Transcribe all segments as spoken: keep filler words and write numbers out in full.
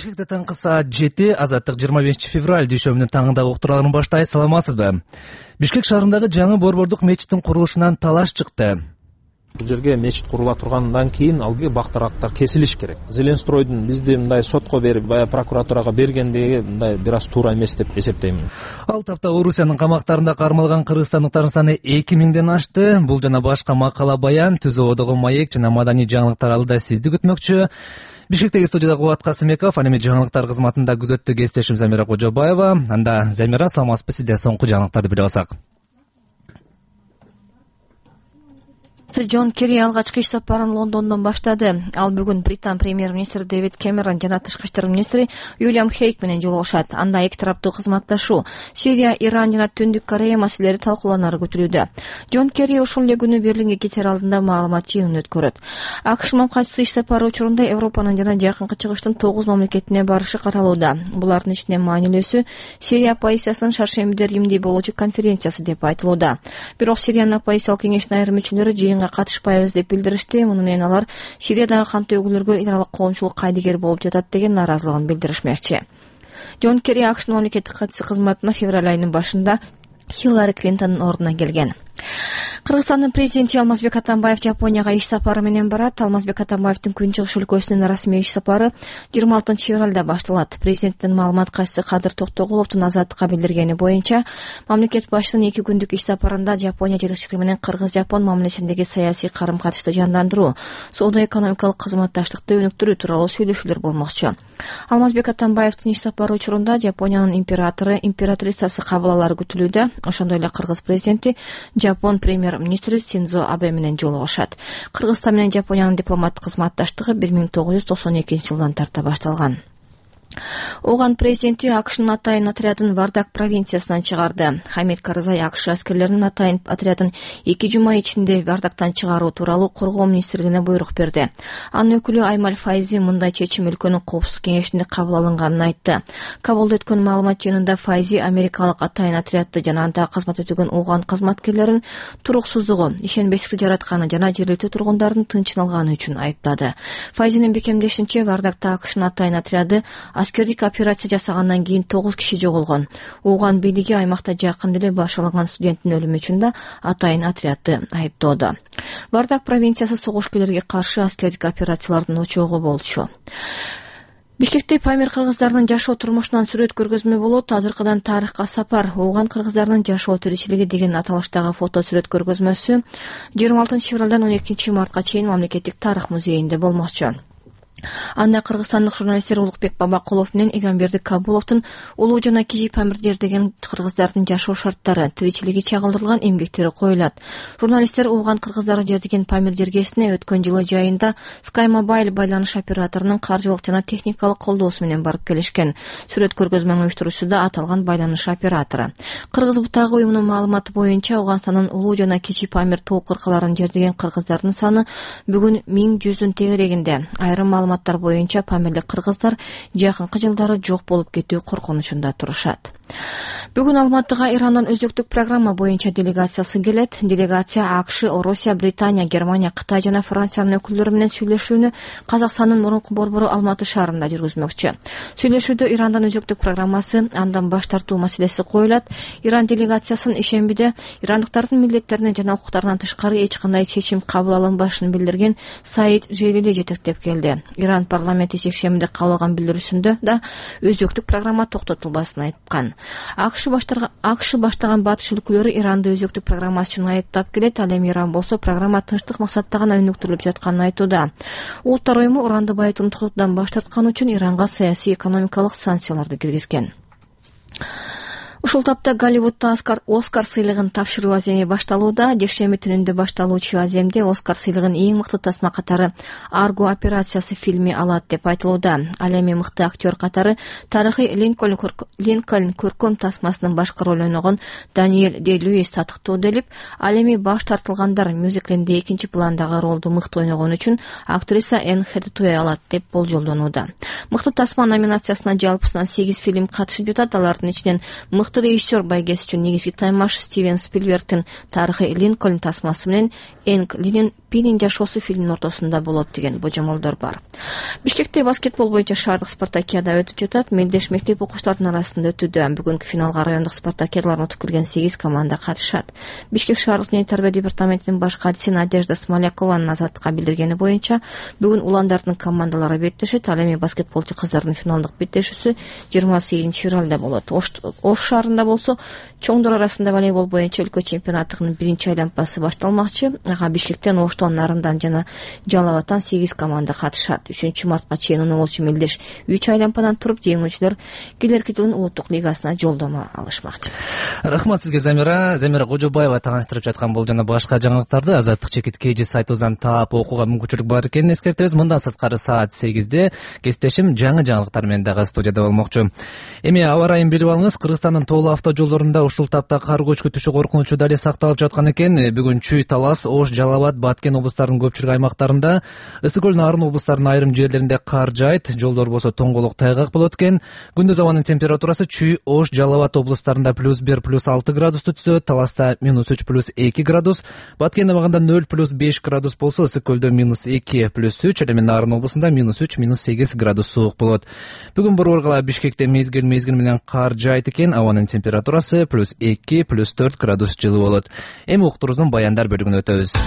Бишкекте таңкы саат жети, Азаттык жыйырма бешинчи февраль дүйшөмбүнүн таңындагы уктурууларын баштайт. Саламатсызбы? Бишкек шаарындагы жаңы борбордук мечиттин курулушунан талаш чыкты. Бул жерге мечит курула тургандан кийин алги бактарактар кесилиш керек. Зеленстройдун бизди мындай сотко берип, баягы прокуратурага бергендиги мындай бир аз туура эмес деп эсептеймин. Ал тапта Орусиянын камактарында кармалган кыргызстандыктардын саны эки миңден ашты. Бул жана башка макала баян, Түз ободогу маек жана маданий жаңылыктар алда сизди күтмөкчү. Бишкектеги студияда Кубат Касымбеков, анан жаңылыктар кызматында күзөттү кесиптешим Замира Кожобаева. Анда Замира, саламатсызбы? Сизден соңку жаңылыктарды билип алсак. Джон Керри алгачкы иш сапарын Лондондон баштады. Ал бүгүн Британ премьер-министри Дэвид Кэмерон жана тышкы иштер министри Уильям Хейк менен жолугушат. Анда эки тараптуу кызматташуу, Сирия, Иран жана Түндүк Корея маселелери талкууланары күтүлүүдө. Джон Керри ушул эле күнү Берлинге кетер алдында маалымат жыйынын өткөрөт. АКШ мамлекатчысы иш сапары учурунда Европанын жана Жакынкы Чыгыштын тогуз мамлекетине барышы каралууда. Булардын ичинен маанилүүсү Сирия оппозициясынын шаршембиде Римде болчу конференциясы деп айтылууда. Бирок Сириянын оппозициялык кеңештин айрым мүчөлөрү жыйынга катышпайбыз деп билдиришти. Мунун эми алар Сириядагы кантуу өгүүлөргө эл аралык коомчулук кайдыгер болуп жатат деген нааразылыгын билдиришмекчи. Джон Керри АКШнын мамлекеттик катчысы кызматына февраль айынын башында Хиллари Клинтондун ордуна келген. Кыргызстандын президенти Алмазбек Атамбаев Жапонияга иш сапары менен барат. Алмазбек Атамбаевдин Күнчыгыш өлкөсүнүн расмий иш сапары жыйырма алтынчы февралда башталат. Президенттин маалымат катчысы Кадыр Токтогуловдун Азаттыкка билдиргени боюнча, мамлекет башчысынын эки күндүк иш сапарында Жапония жетекчилиги менен кыргыз-жапон мамилесиндеги саясий карым-катышты жандандыруу, соода-экономикалык кызматташтыкты өнүктүрүү тууралуу сүйлөшүүлөр болмокчу. Алмазбек Атамбаевдин иш сапары учурунда Жапониянын императору, императрицасы кабыл алары күтүлүүдө. Ошондой эле кыргыз президенти Жапон премьер-министри Синдзо Абе менен жолугушат. Кыргызстан менен Жапониянын дипломаттык кызматташтыгы бир миң тогуз жүз токсон экинчи жылдан тарта башталган. Оган президенти АКШнын атайын отрядын Вардак провинциясынан чыгарды. Хамид Карзай АКШ аскерлеринин атайын отрядын эки жума ичинде Вардактан чыгаруу тууралуу коргоо министрлигине буйрук берди. Анын өкүлү Аймал Файзи мындай чечим өлкөнүн коопсуздук кеңешинде кабыл алынганын айтты. Кабулда өткөн маалымат жыйынында Файзи америкалык атайын отрядты жана анда кызмат өтөгөн Оган кызматкерлерин туруксуздугу, ишенбестикти жаратканы жана жергиликтүү тургундардын тынчын алганы үчүн айыптады. Файзинин бекемдешинче, Вардакта АКШнын атайын отряды аскердик операция жасагандан кийин тогуз киши жоголгон. Оган бийлиги аймакта жакын эле баш алынган студенттин өлүмү үчүн да атайын отрядты айыптоодо. Вардак провинциясы согушкерлерге каршы аскердик операциялардын очогу болчу. Бишкекте Памир кыргыздарынын жашоо турмушунан сүрөт көргөзмө болот. Азыркыдан тарыхка сапар, Оган кыргыздарынын жашоо тиричилиги деген аталыштагы фото сүрөт көргөзмөсү жыйырма алтынчы февралдан он экинчи мартка чейин мамлекеттик тарых музейинде болмокчу. Анда кыргызстандык журналисттер Улукбек Бабакулов менен Игамберди Кабуловдун улуу жана кичи Памирдер деген кыргыздардын жашоо шарттары, тиричилиги чагылдырылган эмгектери коюлат. Журналисттер Оган кыргыздары жердеген Памир жергесине өткөн жылы жайында Sky Mobile байланыш операторунун каржылык жана техникалык колдоосу менен барып келишкен. Сүрөт көргөзмөнүн уюштуруусу да аталган байланыш оператору. Кыргыз бутагы уюмунун маалыматы боюнча Оганстандын улуу жана кичи Памир тоо кыркаларын жердеген кыргыздардын саны бүгүн миң жүздүн тегерегинде. Айрым маалыматтар боюнча Памирлик кыргыздар жакынкы жылдары жок болуп кетүү коркунучунда турушат. Бүгүн Алматыга Ирандан өзөктүк программа боюнча делегациясы келет. Делегация АКШ, Орусия, Британия, Германия, Кытай жана Франциянын өкүлдөрү менен сүйлөшүүнү Казакстандын мурунку борбору Алматы шаарында жүргүзмөкчү. Сүйлөшүүдө Ирандан өзөктүк программасы, андан баш тартуу маселеси коюлат. Иран делегациясынын ишембиде ирандыктардын милдеттерине жана укуктарынан тышкары эч кандай чечим кабыл алынбашын билдирген Саид Желили жетектеп келди. Иран парламенти жекшембиде кабыл алган билдирүүсүндө да өзөктүк программа токтотулбасын айткан. АКШ АКШ баштаган батыш өлкөлөрү Иранды өзөктүк программасы үчүн айыптап келет. Ал эми Иран болсо программа тынчтык максатта гана өнүктүрүлүп жатканын айтууда. Улуттар уюму уранды байытууну токтотуудан баш тарткан үчүн Иранга саясий экономикалык санкцияларды киргизген. Ушул тапта Голливудда Оскар Оскар сыйлыгын тапшыруу аземи башталууда. Жекшемби түнүндө башталуучу аземде Оскар сыйлыгын эң мыкты тасма катары Арго операциясы фильми алат деп айтылууда. Ал эми мыкты актер катары тарыхый Линкольн Линкольн көркөм тасмасынын башкы ролун ойногон Даниэль Дэй-Льюис таттыктоо делип, ал эми баш тартылгандар мюзиклинде экинчи пландагы ролду мыкты ойногон үчүн актриса Энн Хэтэуэй алат деп болжолдонууда. Мыкты тасма номинациясына жалпысынан сегиз фильм катышып жатат. Алардын ичинен мыкты мыкты режиссер байгеси үчүн негизги таймаш Стивен Спилбергдин тарыхый Линкольн тасмасы менен Энг Линин Пинин жашоосу фильмдин ортосунда болот деген божомолдор бар. Бишкекте баскетбол боюнча шаардык спартакиада өтүп жатат. Мелдеш мектеп окуучуларынын арасында өтүүдө. Бүгүнкү финалга райондук спартакиадалардан өтүп келген сегиз команда катышат. Бишкек шаардык дене тарбия департаментинин баш катчысы Надежда Смолякованын азаттыкка билдиргени боюнча бүгүн уландардын командалары беттешет. Ал эми баскетболчу кыздардын финалдык беттешүүсү жыйырма сегизинчи февралда болот. Ош шаарында болсо чоңдор арасында волейбол боюнча өлкө чемпионатынын биринчи айланпасы башталмакчы. Ага Бишкектен, Оштон, Нарындан жана Жалал Абадтан сегиз команда катышат. үчүнчү мартка чейин он болчу Мелдеш үч айланпадан туруп жеңүүчүлөр келерки жылдын улуттук лигасына жолдомо алышмакчы. Рахмат сизге Замира. Замира Кожобаева таңаштырып жаткан бул жана башка жаңылыктарды Азаттык чекит кж сайтыбыздан таап окууга мүмкүнчүлүк бар экенин эскертебиз. Мындан сырткары саат сегизде кесиптешим жаңы жаңылыктар менен дагы студияда болмокчу. Эми аба ырайын билип алыңыз. Кыргызстандын тоолуу автожолдорунда ушул тапта кар көчкү түшүү коркунучу дали сакталып жаткан экен. Бүгүн Чүй, Талас, Ош, Жалал Абад, Баткен облустарынын көпчүлүк аймактарында, Ысык көл, Нарын облустарынын айрым жерлеринде кар жайт, жолдор болсо тоңголук тайгак болот экен. Күндүз абанын температурасы Чүй, Ош, Жалал Абад облустарында плюс бир плюс алты градусту түзөт, Таласта минус үч плюс эки градус, Баткен аймагында нөл плюс беш градус болсо, Ысык көлдө минус эки плюс үч, эми Нарын облусунда минус үч минус сегиз градус суук болот. Бүгүн Борборгала Бишкекте мезгил мезгил менен кар жайт экен. Абанын температурасы плюс эки плюс төрт градус жылы болот. Эми уктурубуздун баяндар бөлүгүнө өтөбүз.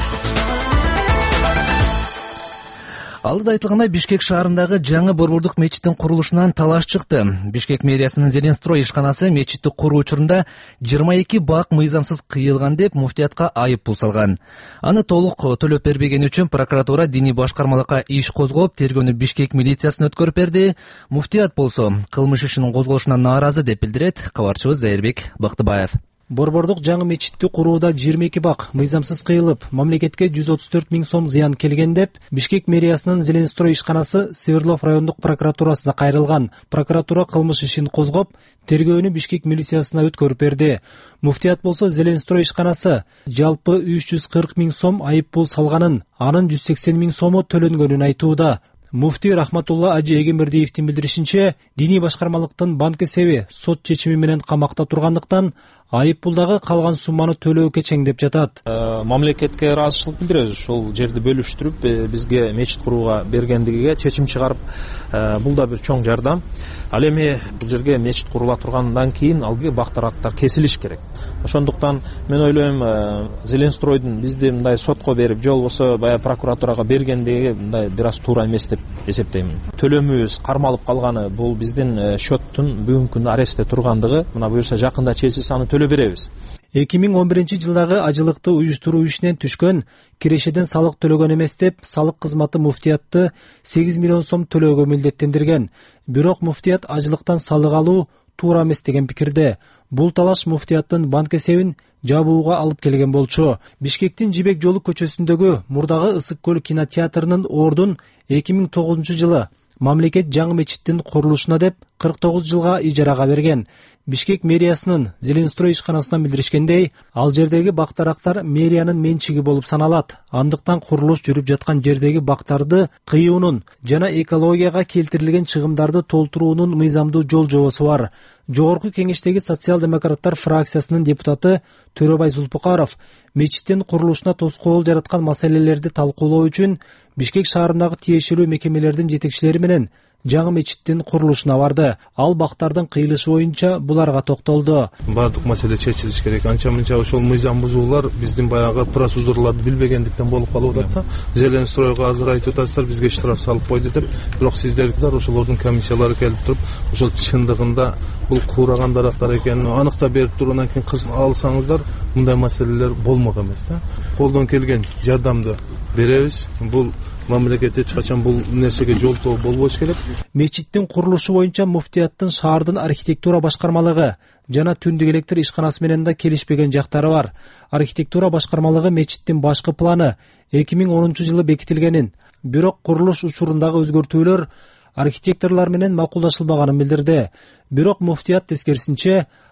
Алдыда айтылгандай, Бишкек шаарындагы жаңы борбордук мечиттин курулушунан талаш чыкты. Бишкек мэриясынын Зеленстрой ишканасы мечитти куруу учурунда жыйырма эки бак мыйзамсыз кыйылган деп муфтиятка айып пул салган. Аны толук төлөп бербегени үчүн прокуратура диний башкармалыкка иш козгоп, тергөөнү Бишкек милициясына өткөрүп берди. Муфтият болсо кылмыш ишинин козголушуна нааразы деп билдирет кабарчыбыз Зайырбек Бактыбаев. Борбордук жаңы мечитти курууда жыйырма эки бак мыйзамсыз кыйылып, мамлекетке жүз отуз төрт миң сом зыян келген деп Бишкек мэриясынын Зеленстрой ишканасы Свердлов райондук прокуратурасына кайрылган. Прокуратура кылмыш ишин козгоп, тергөөнү Бишкек милициясына өткөрүп берди. Муфтият болсо Зеленстрой ишканасы жалпы үч жүз кырк миң сом айып пул салганын, анын жүз сексен миң сому төлөнгөнүн айтууда. Муфти Рахматулла Ажи Эгембердиевдин билдиришинче, диний башкармалыктын банк эсеби сот чечими менен камакта тургандыктан айып пулдагы калган сумманы төлөө кечеңдеп жатат. Мамлекетке ыраазычылык билдиребиз. Ушул жерди бөлүштүрүп, бизге мечит курууга бергендигиге чечим чыгарып, бул да бир чоң жардам. Ал эми бул жерге мечит курула тургандан кийин албы бактарактар кесилиш керек. Ошондуктан мен ойлойм, Зеленстройдун бизди мындай сотко берип, же болбосо баягы прокуратурага бергендиги мындай бир аз туура эмес деп эсептеймин. Төлөмүбүз кармалып калганы, бул биздин счеттун бүгүнкү күндө арестте тургандыгы, мына буюрса жакында чечилсе аны төлөп беребиз. эки миң он биринчи жылдагы ажылыкты уюштуруу ишинен түшкөн кирешеден салык төлөгөн эмес деп салык кызматы муфтиятты сегиз миллион сом төлөөгө милдеттендирген. Бирок муфтият ажылыктан салык алуу туура эмес деген пикирде. Бул талаш муфтияттын банк эсебин жабууга алып келген болчу. Бишкектин Жибек жолу көчөсүндөгү мурдагы Ысык көл кинотеатрынын ордун эки миң тогузунчу жылы мамлекет жаңы мечиттин курулушуна деп кырк тогуз жылга ижарага берген. Бишкек мэриясынын Зеленстрой ишканасынан билдиришкендей, ал жердеги бактарактар мэриянын менчиги болуп саналат. Андыктан курулуш жүрүп жаткан жердеги бактарды кыюунун жана экологияга келтирилген чыгымдарды толтуруунун мыйзамдуу жол жобосу бар. Жогорку кеңештеги социал-демократтар фракциясынын депутаты Төрөбай Зулпукаров мечиттин курулушуна тоскоол жараткан маселелерди талкуулоо үчүн Бишкек шаарындагы тиешелүү мекемелердин жетекчилери менен жаңы мечиттин курулушуна барды. Ал бактардын кыйылышы боюнча буларга токтолду. Бардык маселе чечилиш керек. Анча мынча ошол мыйзам бузуулар биздин баягы процедураларды билбегендиктен болуп калып атат да. Зеленстройго азыр айтып атасыздар, бизге штраф салып койду деп. Бирок сиздердикилер ошолордун комиссиялары келип туруп, ошол чындыгында бул куураган дарактар экенин аныктап берип тургандан кийин кыз алсаңыздар, мындай маселелер болмок эмес да. Колдон келген жардамды беребиз. Бул мамлекет эч качан бул нерсеге жолтоо болбош керек. Мечиттин курулушу боюнча муфтияттын шаардын архитектура башкармалыгы жана түндүк электр ишканасы менен да келишпеген жактары бар. Архитектура башкармалыгы мечиттин башкы планы эки миң онунчу жылы бекитилгенин, бирок курулуш учурундагы өзгөртүүлөр архитекторлор менен макулдашылбаганын билдирди. Бирок муфтият тескерисинче,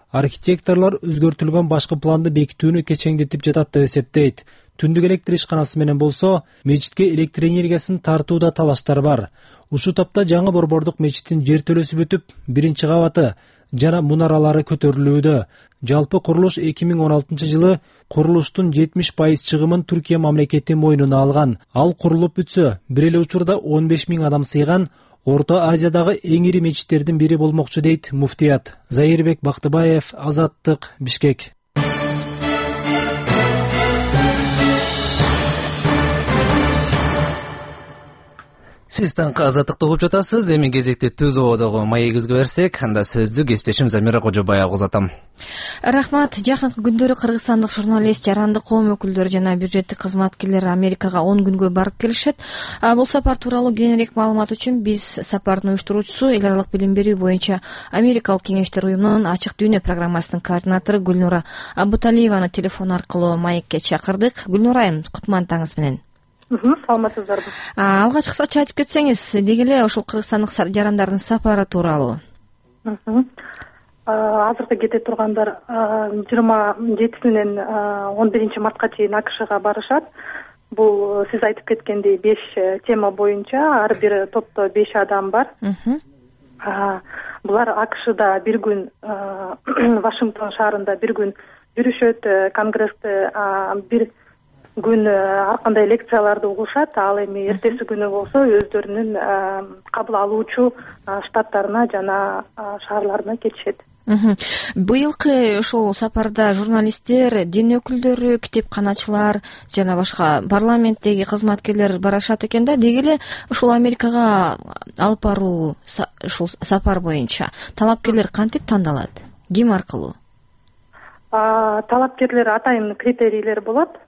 архитекторлор өзгөртүлгөн башкы планды бекитүүнү кечеңдетип жатат деп эсептейт. Түндүк электр ишканасы менен болсо мечитке электр энергиясын тартууда талаштар бар. Ушул тапта жаңы Борбордук мечиттин жертөлөсү бүтүп, биринчи кабаты жана мунаралары көтөрүлүүдө. Жалпы курулуш эки миң он алтынчы жылы курулуштун жетимиш пайыз чыгымын Түркия мамлекети мойнуна алган. Ал курулуп бүтсө, бир эле учурда он беш миң адам сыйган Орто Азиядагы эң ири мечиттердин бири болмокчу дейт муфтият. Заирбек Бактыбаев, Азаттык, Бишкек. Сиз таңкы Азаттыкты угуп жатасыз. Эми кезекти Түз ободогу маегибизге берсек, анда сөздү кесиптешим Замира Кожобаевга узатам. Рахмат. Жакынкы күндөрү кыргызстандык журналист, жарандык коом өкүлдөрү жана бюджеттик кызматкерлер Америкага он күнгө барып келишет. Бул сапар тууралуу кеңирээк маалымат үчүн биз сапардын уюштуруучусу, эл аралык билим берүү боюнча Америкалык кеңештер уюмунун Ачык Дүйнө программасынын координатору Гүлнура Абуталиеваны телефон аркылуу маекке чакырдык. Гүлнура айым, кутман таңыңыз менен. Саламатсыздарбы. Алгачкыча айтып кетсеңиз, деги эле ошол кыргызстандык жарандардын сапары тууралуу. Азыркы кете тургандар жыйырма жетисинен он биринчи мартка чейин АКШга барышат. Бул сиз айтып кеткендей беш тема боюнча, ар бир топто беш адам бар. Булар АКШда бир күн, Вашингтон шаарында бир күн жүрүшөт, конгрессте бир күн ар кандай лекцияларды угушат. Ал эми эртеси күнү болсо өздөрүнүн кабыл алуучу штаттарына жана шаарларына кетишет. Быйылкы ошол сапарда журналисттер, дин өкүлдөрү, китепканачылар жана башка парламенттеги кызматкерлер барышат экен да. Деги эле ушул Америкага алып баруу ушул сапар боюнча талапкерлер кантип тандалат? Ким аркылуу? Талапкерлер атайын критерийлер болот.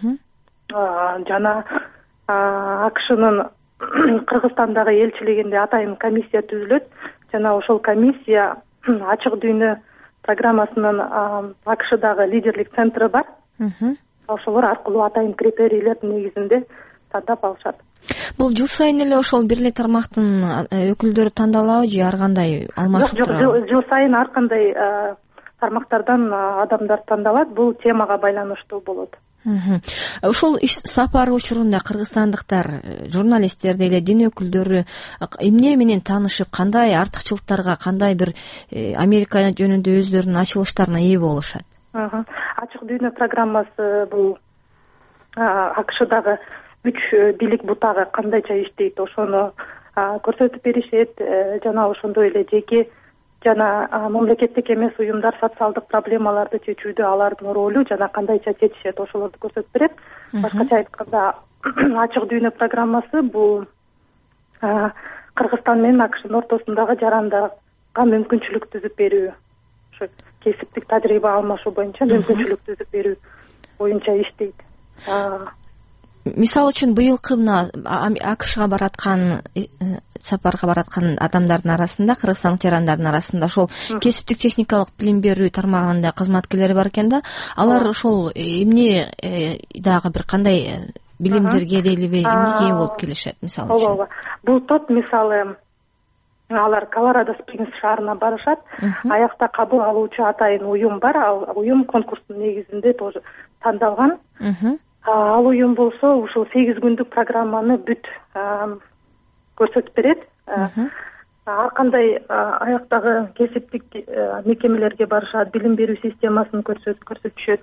Жана АКШнын Кыргызстандагы элчилигинде атайын комиссия түзүлөт. Жана ошол комиссия Ачык Дүйнө программасынын АКШдагы лидерлик центри бар. Ошолор аркылуу атайын критерийлердин негизинде тандап алышат. Бул жыл сайын эле ошол бир эле тармактын өкүлдөрү тандалабы же ар кандай алмашып турабы? Жок, жыл сайын ар кандай тармактардан адамдар тандалат. Бул темага байланыштуу болот. Ушул иш сапары учурунда кыргызстандыктар, журналисттер деле, дин өкүлдөрү эмне менен таанышып, кандай артыкчылыктарга, кандай бир Америка жөнүндө өздөрүнүн ачылыштарына ээ болушат? Ачык Дүйнө программасы бул АКШдагы үч бийлик бутагы кандайча иштейт, ошону көрсөтүп беришет. Жана ошондой эле жеке жана мамлекеттик эмес уюмдар социалдык проблемаларды чечүүдө алардын ролу жана кандайча чечишет, ошолорду көрсөтүп берет. Башкача айтканда, Ачык Дүйнө программасы бул Кыргызстан менен АКШнын ортосундагы жарандарга мүмкүнчүлүк түзүп берүү, ошо кесиптик тажрыйба алмашуу боюнча мүмкүнчүлүк түзүп берүү боюнча иштейт. Мисалы үчүн быйылкы мына АКШга бараткан, сапарга бараткан адамдардын арасында, кыргызстандык жарандардын арасында ошол кесиптик техникалык билим берүү тармагында кызматкерлери бар экен да. Алар ошол эмне дагы бир кандай билимдерге делиби, эмнеге ээ болуп келишет, мисалы үчүн? Ооба. Бул топ мисалы алар Колорадо Спрингс шаарына барышат. Аякта кабыл алуучу атайын уюм бар. Ал уюм конкурстун негизинде тоже тандалган. Ал уюм болсо ушул сегиз күндүк программаны бүт көрсөтүп берет. Ар кандай аяктагы кесиптик мекемелерге барышат, билим берүү системасын көрсөтүшөт.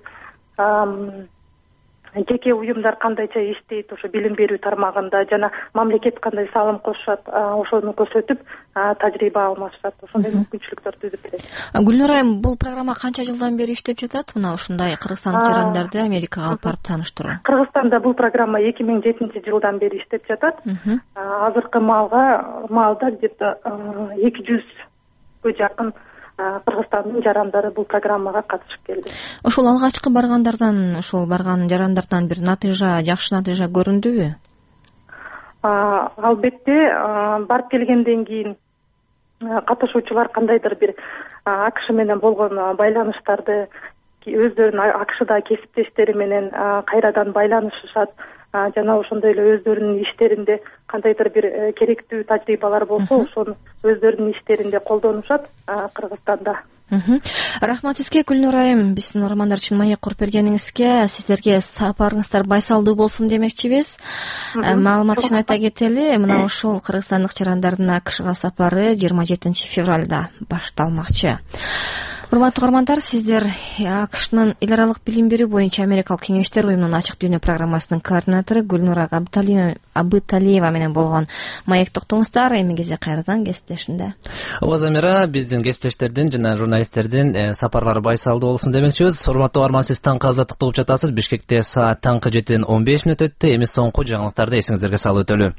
Жеке уюмдар кандайча иштейт ошо билим берүү тармагында жана мамлекет кандай салым кошушат, ошону көрсөтүп тажрыйба алмашат. Ошондой мүмкүнчүлүктөр түзүп берет. Гүлнур айым, бул программа канча жылдан бери иштеп жатат? Мына ушундай кыргызстандык жарандарды Америкага алып барып тааныштыруу. Кыргызстанда бул программа эки миң жетинчи жылдан бери иштеп жатат. Азыркы маалга маалда где-то эки жүзгө жакын Кыргызстандын жарандары бул программага катышып келди. Ошол алгачкы баргандардан, ошол барган жарандардан бир натыйжа, жакшы натыйжа көрүндүбү? Албетте, барып келгенден кийин катышуучулар кандайдыр бир АКШ менен болгон байланыштарды өздөрүнүн АКШда кесиптештери менен кайрадан байланышышат. Жана ошондой эле өздөрүнүн иштеринде кандайдыр бир керектүү тажрыйбалар болсо, ошону өздөрүнүн иштеринде колдонушат Кыргызстанда. Рахмат сизге Гүлнур айым, биздин угармандар үчүн маек куруп бергениңизге. Сиздерге сапарыңыздар байсалдуу болсун демекчибиз. Маалымат үчүн айта кетели, мына ушул кыргызстандык жарандардын АКШга сапары жыйырма жетинчи февралда башталмакчы. Урматтуу угармандар, сиздер АКШнын эл аралык билим берүү боюнча Америкалык кеңештер уюмунун ачык дүйнө программасынын координатору Гүлнура Абыталиева менен болгон маек токтоңуздар. Эми кезде кайрадан кесиптешимде. Ооба Замира, биздин кесиптештердин жана журналисттердин сапарлары байсалдуу болсун демекчибиз. Урматтуу угарман, сиз таңкы азаттыкты угуп жатасыз. Бишкекте саат таңкы жетиден он беш мүнөт өттү. Эми соңку жаңылыктарды эсиңиздерге салып өтөлү.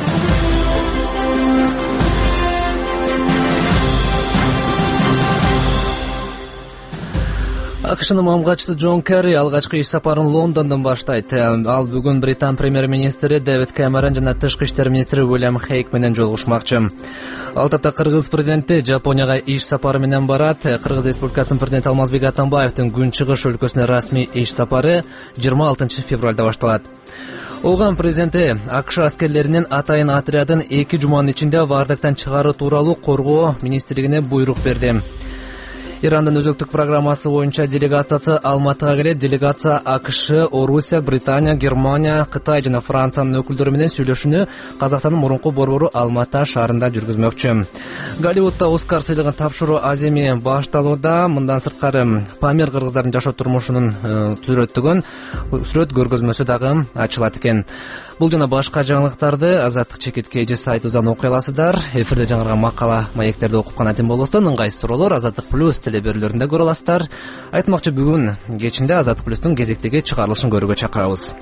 АКШнын мамгатчысы Джон Керри алгачкы иш сапарын Лондондон баштайт. Ал бүгүн Британ премьер-министри Дэвид Кэмерон жана тышкы иштер министри Уильям Хейк менен жолугушмакчы. Ал тапта кыргыз президенти Жапонияга иш сапары менен барат. Кыргыз Республикасынын президенти Алмазбек Атамбаевдин Күн Чыгыш өлкөсүнө расмий иш сапары жыйырма алтынчы февралда башталат. Оған президенти АКШ аскерлеринин атайын отрядын эки жуманын ичинде бардыктан чыгаруу тууралуу коргоо министрлигине буйрук берди. Ирандын өзөктүк программасы боюнча делегациясы Алматыга келет. Делегация АКШ, Орусия, Британия, Германия, Кытай жана Франциянын өкүлдөрү менен сүйлөшүүнү Казакстандын мурунку борбору Алматы шаарында жүргүзмөкчү. Голливудда Оскар сыйлыгын тапшыруу аземи башталууда. Мындан сырткары Памир кыргыздардын жашоо турмушунун сүрөттөгөн сүрөт көргөзмөсү дагы ачылат экен. Бул жана башка жаңылыктарды Азаттык чекитке эже сайтыбыздан окуй аласыздар. Эфирде жаңырган макала, маектерди окуп кана тем болбостон ыңгайсыз суроолор Азаттык плюс телеберүүлөрүндө көрө аласыздар. Айтмакчы, бүгүн кечинде Азаттык плюстун кезектеги чыгарылышын көрүүгө чакырабыз.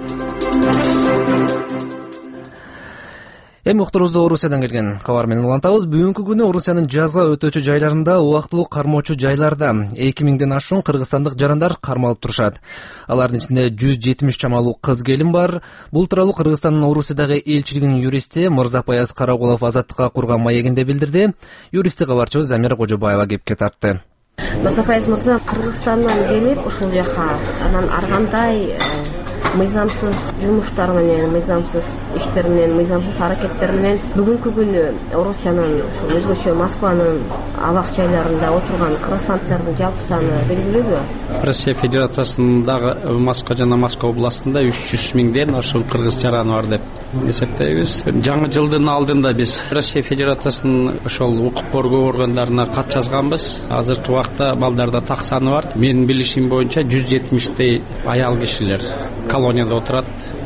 Эми уктурубузду Орусиядан келген кабар менен улантабыз. Бүгүнкү күнү Орусиянын жаза өтөөчү жайларында, убактылуу кармоочу жайларда эки миңден ашуун кыргызстандык жарандар кармалып турушат. Алардын ичинде жүз жетимиш чамалуу кыз келин бар. Бул тууралуу Кыргызстандын Орусиядагы элчилигинин юристи Мырзапаяз Карагулов Азаттыкка курган маегинде билдирди. Юристи кабарчыбыз Замира Кожобаева кепке тартты. Мырзапаяз мырза, Кыргызстандан келип ушул жака анан ар кандай мыйзамсыз жумуштар менен, мыйзамсыз иштер менен, мыйзамсыз аракеттер менен бүгүнкү күнү Орусиянын ушул өзгөчө Москванын абак жайларында отурган кыргызстандыктардын жалпы саны белгилүүбү? Россия Федерациясындагы Москва жана Москва областында үч жүз миңден ашуун кыргыз жараны бар деп эсептейбиз. Жаңы жылдын алдында биз Россия Федерациясынын ошол укук коргоо органдарына кат жазганбыз. Азыркы убакта балдарда так саны бар. Менин билишим боюнча жүз жетимиштей аял кишилер колонияда отурат.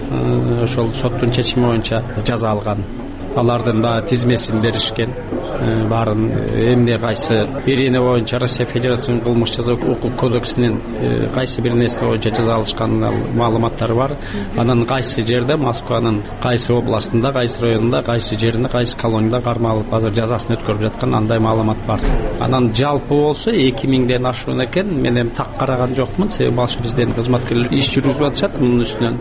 Ошол соттун чечими боюнча жаза алган. Алардын да тизмесин беришкен. Барын эмне кайсы бирине боюнча Россия Федерациясынын кылмыш жаза укук кодексинин кайсы бир нерсе боюнча жаза алышкан маалыматтар бар. Анан кайсы жерде Москванын кайсы областында, кайсы районунда, кайсы жеринде, кайсы колонияда кармалып азыр жазасын өткөрүп жаткан андай маалымат бар. Анан жалпы болсо эки миңден ашуун экен. Мен эми так караган жокмун, себеби башка бизден кызматкерлер иш жүргүзүп атышат мунун үстүнөн.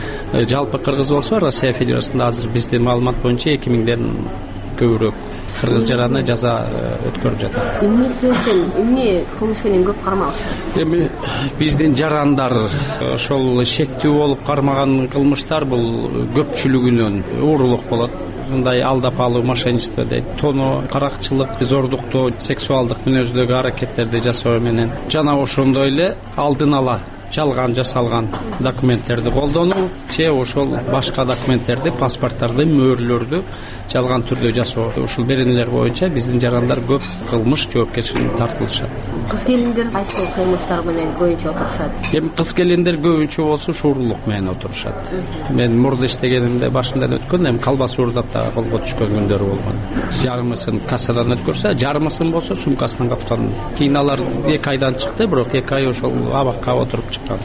Жалпы кыргыз болсо Россия Федерациясында азыр биздин маалымат боюнча эки миңден көбүрөөк кыргыз жараны жаза өткөрүп жатат. Эмне себептен, эмне кылмыш менен көп кармалышат? Эми биздин жарандар ошол шектүү болуп кармаган кылмыштар бул көпчүлүгүнөн уурулук болот. Мындай алдап алуу, мошенничество дейт, тоноо, каракчылык, зордуктоо, сексуалдык мүнөздөгү аракеттерди жасоо менен жана ошондой эле алдын ала жалган жасалган документтерди колдонуу же ошол башка документтерди, паспорттарды, мөөрлөрдү жалган түрдө жасоо. Ушул беренелер боюнча биздин жарандар көп кылмыш жоопкерчиликке тартылышат. Кыз келиндер кайсы кылмыштар менен көбүнчө отурушат? Эми кыз келиндер көбүнчө болсо шуурлук менен отурушат. Мен мурда иштегенимде башынан өткөн, эми калбас уурдап да колго түшкөн күндөрү болгон. Жарымысын кассадан өткөрсө, жарымысын болсо сумкасынан каткан. Кийин алар эки айдан чыкты, бирок эки ай ошол абакка отуруп чыккан.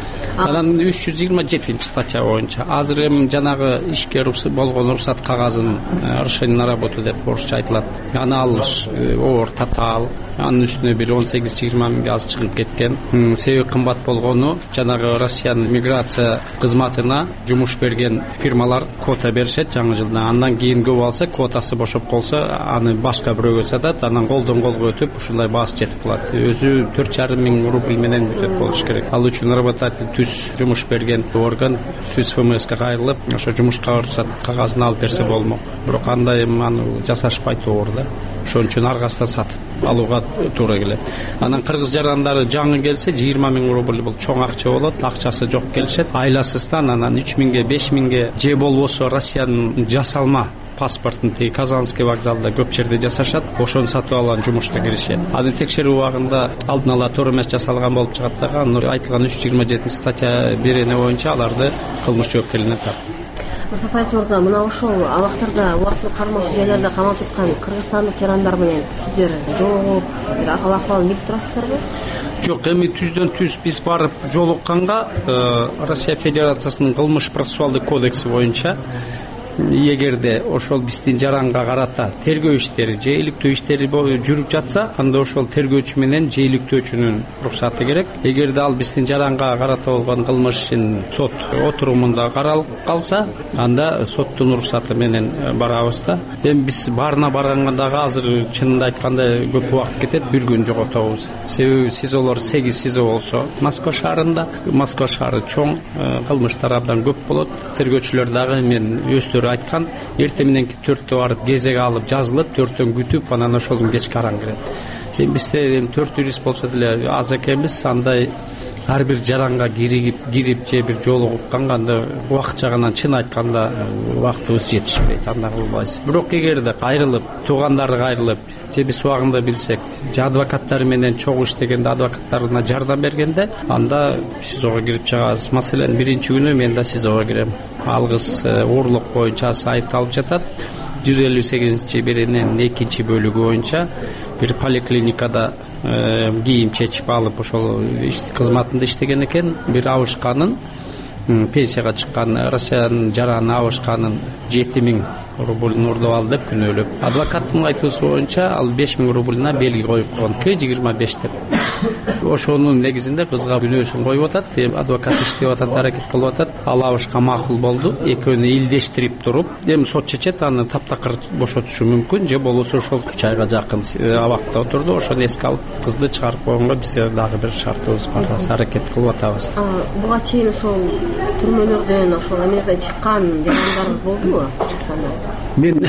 Анан үч жүз жыйырма жетинчи статья боюнча азыр эми жанагы ишке болгон уруксат кагазын разрешение на работу деп орусча айтылат. Аны алыш оор татаал. Анын үстүнө бир он сегиз жыйырма миңге аз чыгып кеткен. Себеби кымбат болгону жанагы Россиянын миграция кызматына жумуш берген фирмалар квота беришет жаңы жылда. Андан кийин көп алса, квотасы бошоп калса, аны башка бирөөгө сатат. Анан колдон колго өтүп ушундай баасы жетип калат. Өзү төрт жарым миң рубль менен бүтөт болуш керек. Ал үчүн работодатель түз жумуш берген орган түз ФМСке кайрылып, ошо жумушка уруксат кагазын алып берсе болмок. Бирок андай аны жасашпайт оор да. Ошон үчүн аргасынан сатып алууга туура келет. Анан кыргыз жарандары жаңы келсе жыйырма миң рубль бул чоң акча болот, акчасы жок келишет. Айласыздан анан үч миңге беш миңге же болбосо Россиянын жасалма паспортун тиги Казанский вокзалда көп жерде жасашат, ошону сатып алган жумушка киришет. Аны текшерүү убагында алдын ала туура эмес жасалган болуп чыгат дагы, айтылган үч жүз жыйырма жетинчи статья берене боюнча аларды кылмыш жоопкерчилигине тартты. Мустафа мырза, мына ошол абактарда убактылуу кармоочу жайларда камалып жаткан кыргызстандык жарандар менен сиздер жолугуп, бир акыл акыбалын билип турасыздарбы? Жок, эми түздөн түз биз барып жолукканга Россия Федерациясынын кылмыш процессуалдык кодекси боюнча эгерде ошол биздин жаранга карата тергөө иштери же иликтөө иштери жүрүп жатса, анда ошол тергөөчү менен же иликтөөчүнүн уруксаты керек. Эгерде ал биздин жаранга карата болгон кылмыш ишин сот отурумунда каралып калса, анда соттун уруксаты менен барабыз да. Эми биз баарына барганга дагы азыр чынында айтканда көп убакыт кетет, бир күн жоготобуз. Себеби сизолор сегиз сизо болсо Москва шаарында, Москва шаары чоң, кылмыштар абдан көп болот. Тергөөчүлөр дагы мен өздөрү айткан, эртең мененки төрттө барып кезек алып жазылып, төрттөн күтүп, анан ошолдун кечки аран кирет. Эми бизде төрт юрист болсо деле аз экенбиз, андай ар бир жаранга кирип кирип же бир жолугуп калганда убакытча гана чын айтканда убактыбыз жетишпейт, анда кылбайбыз. Бирок эгерде кайрылып, туугандары кайрылып, же биз убагында билсек, же адвокаттар менен чогуу иштегенде адвокаттарына жардам бергенде, анда СИЗОго кирип чыгабыз. Маселен, биринчи күнү мен да СИЗОго кирем. Ал кыз уурлук боюнча айыпталып жатат. жүз элүү сегизинчи берененин экинчи бөлүгү боюнча бир поликлиникада кийим чечип алып ошол кызматында иштеген экен. Бир абышканын пенсияга чыккан Россиянын жараны абышканын жети миң рубльн урдуп алды деп күнөөлөп. Адвокаттын айтуусу боюнча ал беш миң рубльна белги коюп койгон, К жыйырма беш деп. Ошонун негизинде кызга күнөөсүн коюп атат, адвокат иштеп атат, аракет кылып атат. Ал абышка макул болду. Экөөнү илдештирип туруп, эми сот чечет, аны таптакыр бошотушу мүмкүн, же болбосо ошол үч айга жакын абакта отурду. Ошону эске алып кызды чыгарып койгонго биз дагы бир шартыбыз бар, аракет кылып атабыз. Буга чейин ошол түрмөлөрдөн, ошол эмеден чыккан жарандар болдубу? Мен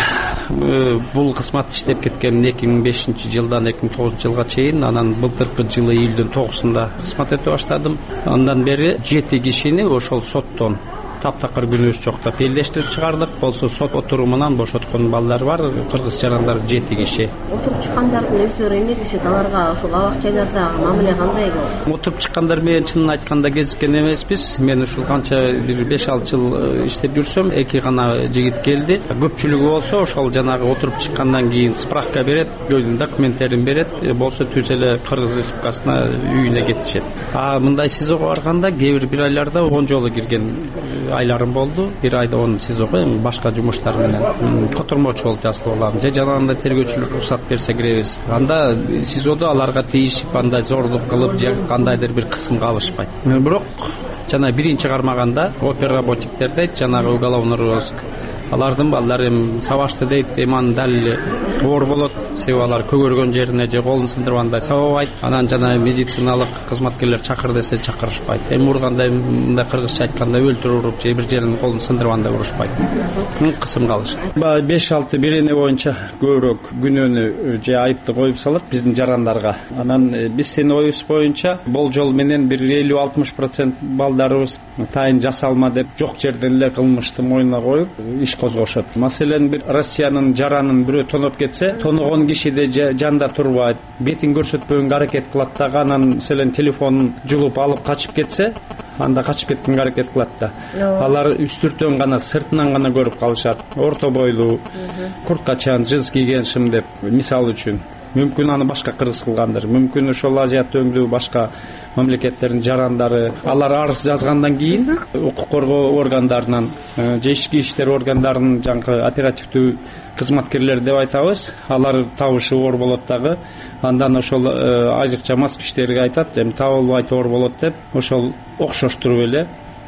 бул кызматты иштеп кеткем эки миң бешинчи жылдан эки миң тогузунчу жылга чейин, анан былтыркы жылы июлдун тогузунда кызмат этип баштадым. Андан бери жети кишини ошол соттон таптакыр күнөөсү жок деп элдештирип чыгардык. Болсо сот отурумунан бошоткон балдар бар, кыргыз жарандар жети киши. Отуруп чыккандардын өздөрү эмне дешет? Аларга ошол абак жайларда мамиле кандай болот? Отуруп чыккандар менен чынын айтканда кезиккен эмеспиз. Мен ушул канча бир беш алты жыл иштеп жүрсөм, эки гана жигит келди. Көпчүлүгү болсо ошол жанагы отуруп чыккандан кийин справка берет, көйдүн документтерин берет, болсо түз эле Кыргыз Республикасына үйүнө кетишет. А мындай СИЗОго барганда кээ бир бир айларда он жолу кирген айларым болду. Бир айда он СИЗОго эми башка жумуштар менен котормочу болуп жасалып алам. Же жанагындай тергөөчүлөр уруксат берсе киребиз. Анда СИЗОдо аларга тийишип, андай зорлук кылып же кандайдыр бир кысымга алышпайт. Бирок жана биринчи кармаганда оперработниктер дейт, жанагы уголовный розыск. Алардын балдары эми сабашты дейт, эми анын далили оор болот. Себеби алар көгөргөн жерине же колун сындыргандай сабабайт. Анан жана медициналык кызматкерлер чакыр десе чакырышпайт. Эми урганда мындай кыргызча айтканда өлтүрүп уруп же бир жерин колун сындыргандай урушпайт. Кысымга алышат. Баягы беш алты берене боюнча көбүрөөк күнөөнү же айыпты коюп салат биздин жарандарга. Анан биздин оюбуз боюнча болжол менен бир элүү алтымыш процент балдарыбыз тайын жасалма деп жок жерден эле кылмышты мойнуна коюп иш козгошот. Маселен, бир Россиянын жаранын бирөө тоноп кетсе, тоногон кишиде жанда турбайт, бетин көрсөтпөгөнгө аракет кылат дагы. Анан маселен телефонун жулуп алып качып кетсе, анда качып кеткенге аракет кылат да. Алар үстүртөн гана, сыртынан гана көрүп калышат. Орто бойлуу, курткачан, джинс кийгеншим деп, мисал үчүн. Мүмкүн аны башка кыргыз кылгандыр, мүмкүн ошол Азия төңдүү башка мамлекеттердин жарандары. Алар арыз жазгандан кийин укук коргоо органдарынан же ички иштер органдарынын жаңкы оперативдүү кызматкерлер деп айтабыз, алар табышы оор болот дагы. Андан ошол айрыкча Москва иштерге айтат, эми табылбай оор болот деп, ошол окшоштуруп эле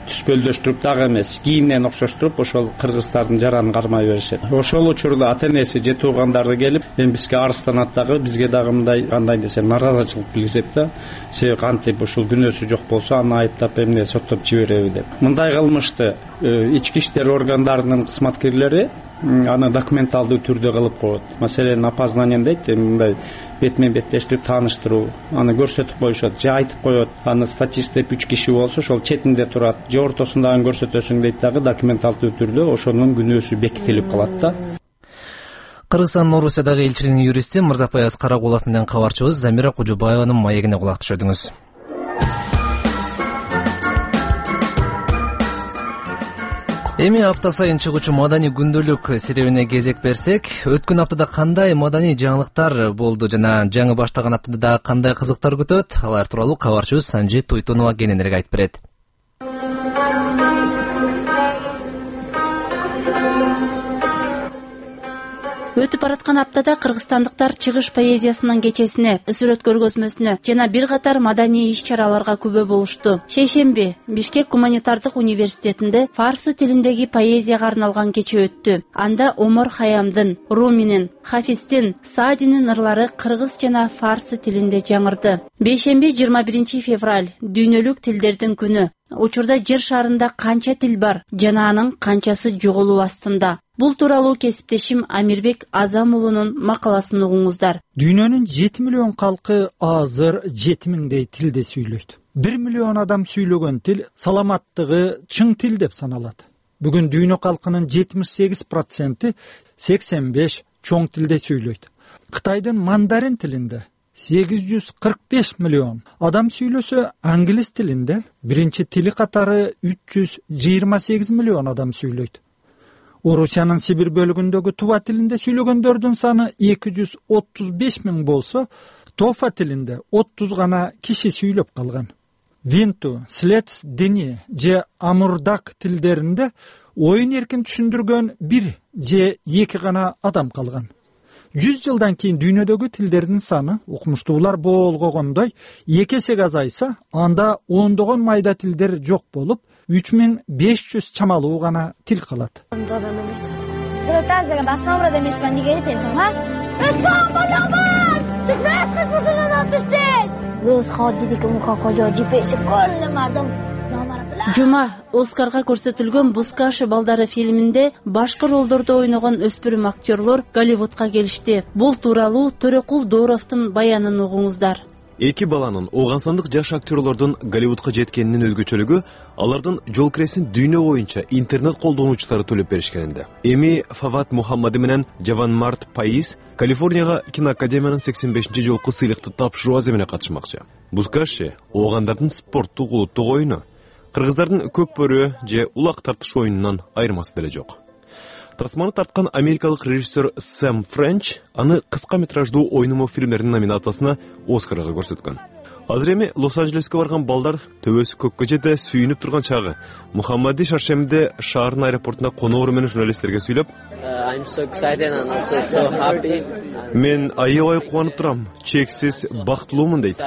түспөлдөштүрүп дагы эмес, кийинен окшоштуруп ошол кыргыздардын жаранын кармай беришет. Ошол учурда ата энеси же туугандары келип, эми бизге арызданат дагы, бизге дагы мындай кандай десем нааразычылык билгизет да. Себеби кантип ушул күнөөсү жок болсо аны айыптап эмне соттоп жибереби деп. Мындай кылмышты ички иштер органдарынын кызматкерлери аны документалдуу түрдө кылып коет. Маселен, опознание дейт, мындай бетмен беттештирип тааныштыруу, аны көрсөтүп коюшат, же айтып коет. Аны статист деп үч киши болсо, ошол четинде турат, же ортосундагы көрсөтөсүң дейт дагы, документалдуу түрдө ошонун күнөөсү бекитилип калат да. Кыргызстандын Орусиядагы элчилигинин юристи Мырзапаяз Карагулов менен кабарчыбыз Замира Кужубаеванын маегине кулак түшөдүңүз. Эми апта сайын чыгуучу маданий күндөлүк серебине кезек берсек, өткөн аптада кандай маданий жаңылыктар болду жана жаңы баштаган аптада да кандай кызыктар күтөт? Алар тууралуу кабарчыбыз Санжи Туйтунова кененирээк айтып берет. Өтүп бараткан аптада кыргызстандыктар чыгыш поэзиясынын кечесине, сүрөт көргөзмөсүнө жана бир катар маданий иш-чараларга күбө болушту. Шейшемби Бишкек гуманитардык университетинде фарсы тилиндеги поэзияга арналган кече өттү. Анда Омар Хаямдын, Руминин, Хафиздин, Саадинин ырлары кыргыз жана фарсы тилинде жаңырды. Бейшемби жыйырма биринчи февраль дүйнөлүк тилдердин күнү. Учурда жер шарында канча тил бар жана анын канчасы жоголуу астында? Бул тууралуу кесиптешим Амирбек Азамулунун макаласын угуңуздар. Дүйнөнүн жети миллион калкы азыр жети миңдей тилде сүйлөйт. бир миллион адам сүйлөгөн тил саламаттыгы чың тил деп саналат. Бүгүн дүйнө калкынын жетимиш сегиз проценти сексен беш чоң тилде сүйлөйт. Кытайдын мандарин тилинде сегиз жүз кырк беш миллион адам сүйлөсө, англис тилинде биринчи тили катары үч жүз жыйырма сегиз миллион адам сүйлөйт. Орусиянын Сибир бөлүгүндөгү Тува тилинде сүйлөгөндөрдүн саны эки жүз отуз беш миң болсо, Тофа тилинде отуз гана киши сүйлөп калган. Винту, Слец, Дени же Амурдак тилдеринде оюн эркин түшүндүргөн бир же эки гана адам калган. жүз жылдан кийин дүйнөдөгү тилдердин саны укмуштуулар болгогондой эки эсеге азайса, анда ондогон майда тилдер жок болуп, үч миң беш жүз чамалуу гана тил калат. Жума Оскарга көрсөтүлгөн Бускаши балдары фильминде башкы ролдордо ойногон өспүрүм актерлор Голливудка келишти. Бул тууралуу Төрөкул Дооровдун баянын угуңуздар. Эки баланын Ооганстандык жаш актерлордун Голливудка жеткенинин өзгөчөлүгү алардын жол киресин дүйнө боюнча интернет колдонуучулары төлөп беришкенинде. Эми Фават Мухаммады менен Жаван Март Паис Калифорнияга киноакадемиянын сексен бешинчи жолку сыйлыкты тапшыруу аземине катышмакчы. Бускаши оогандардын спорттук улуттук оюну, кыргыздардын көк бөрү же улак тартыш оюнунан айырмасы деле жок. Тасманы тарткан америкалык режиссер Сэм Френч аны кыска метраждуу ойному фильмдердин номинациясына Оскарга көрсөткөн. Азыр эми Лос-Анджелеске барган балдар төбөсү көккө жете сүйүнүп турган чагы Мухаммади шаршембиде шаардын аэропортунда коноору менен журналисттерге сүйлөп, мен аябай кубанып турам, чексиз бактылуумун дейт.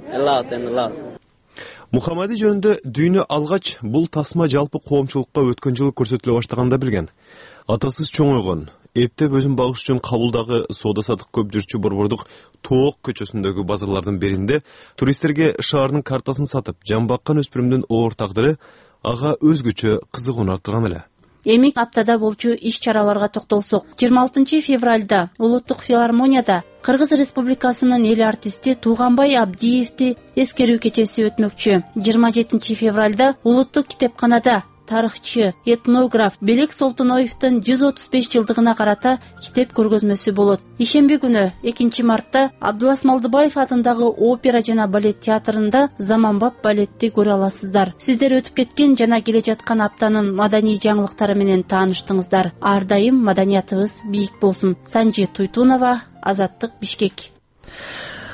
Мухаммади жөнүндө дүйнө алгач бул тасма жалпы коомчулукка өткөн жылы көрсөтүлө баштаганда билген. Атасыз чоңойгон, эптеп өзүн багыш үчүн Кабулдагы соода сатык көп жүрчү борбордук Тоок көчөсүндөгү базарлардын биринде туристтерге шаардын картасын сатып, жан баккан өспүрүмдүн оор тагдыры ага өзгөчө кызыгууну арттырган эле. Эми аптада болчу иш-чараларга токтолсок, жыйырма алтынчы февралда Улуттук филармонияда Кыргыз Республикасынын эл артисти Тууганбай Абдиевди эскерүү кечеси өтмөкчү. жыйырма жетинчи февралда Улуттук китепканада тарыхчы, этнограф Белек Солтоноевдун жүз отуз беш жылдыгына карата китеп көргөзмөсү болот. Ишемби күнү экинчи мартта Абдулас Малдыбаев атындагы опера жана балет театрында Заманбап балетти көрө аласыздар. Сиздер өтүп кеткен жана келе жаткан аптанын маданий жаңылыктары менен тааныштыңыздар. Ар дайым маданиятыбыз бийик болсун. Санжи Туйтунова, Азаттык, Бишкек.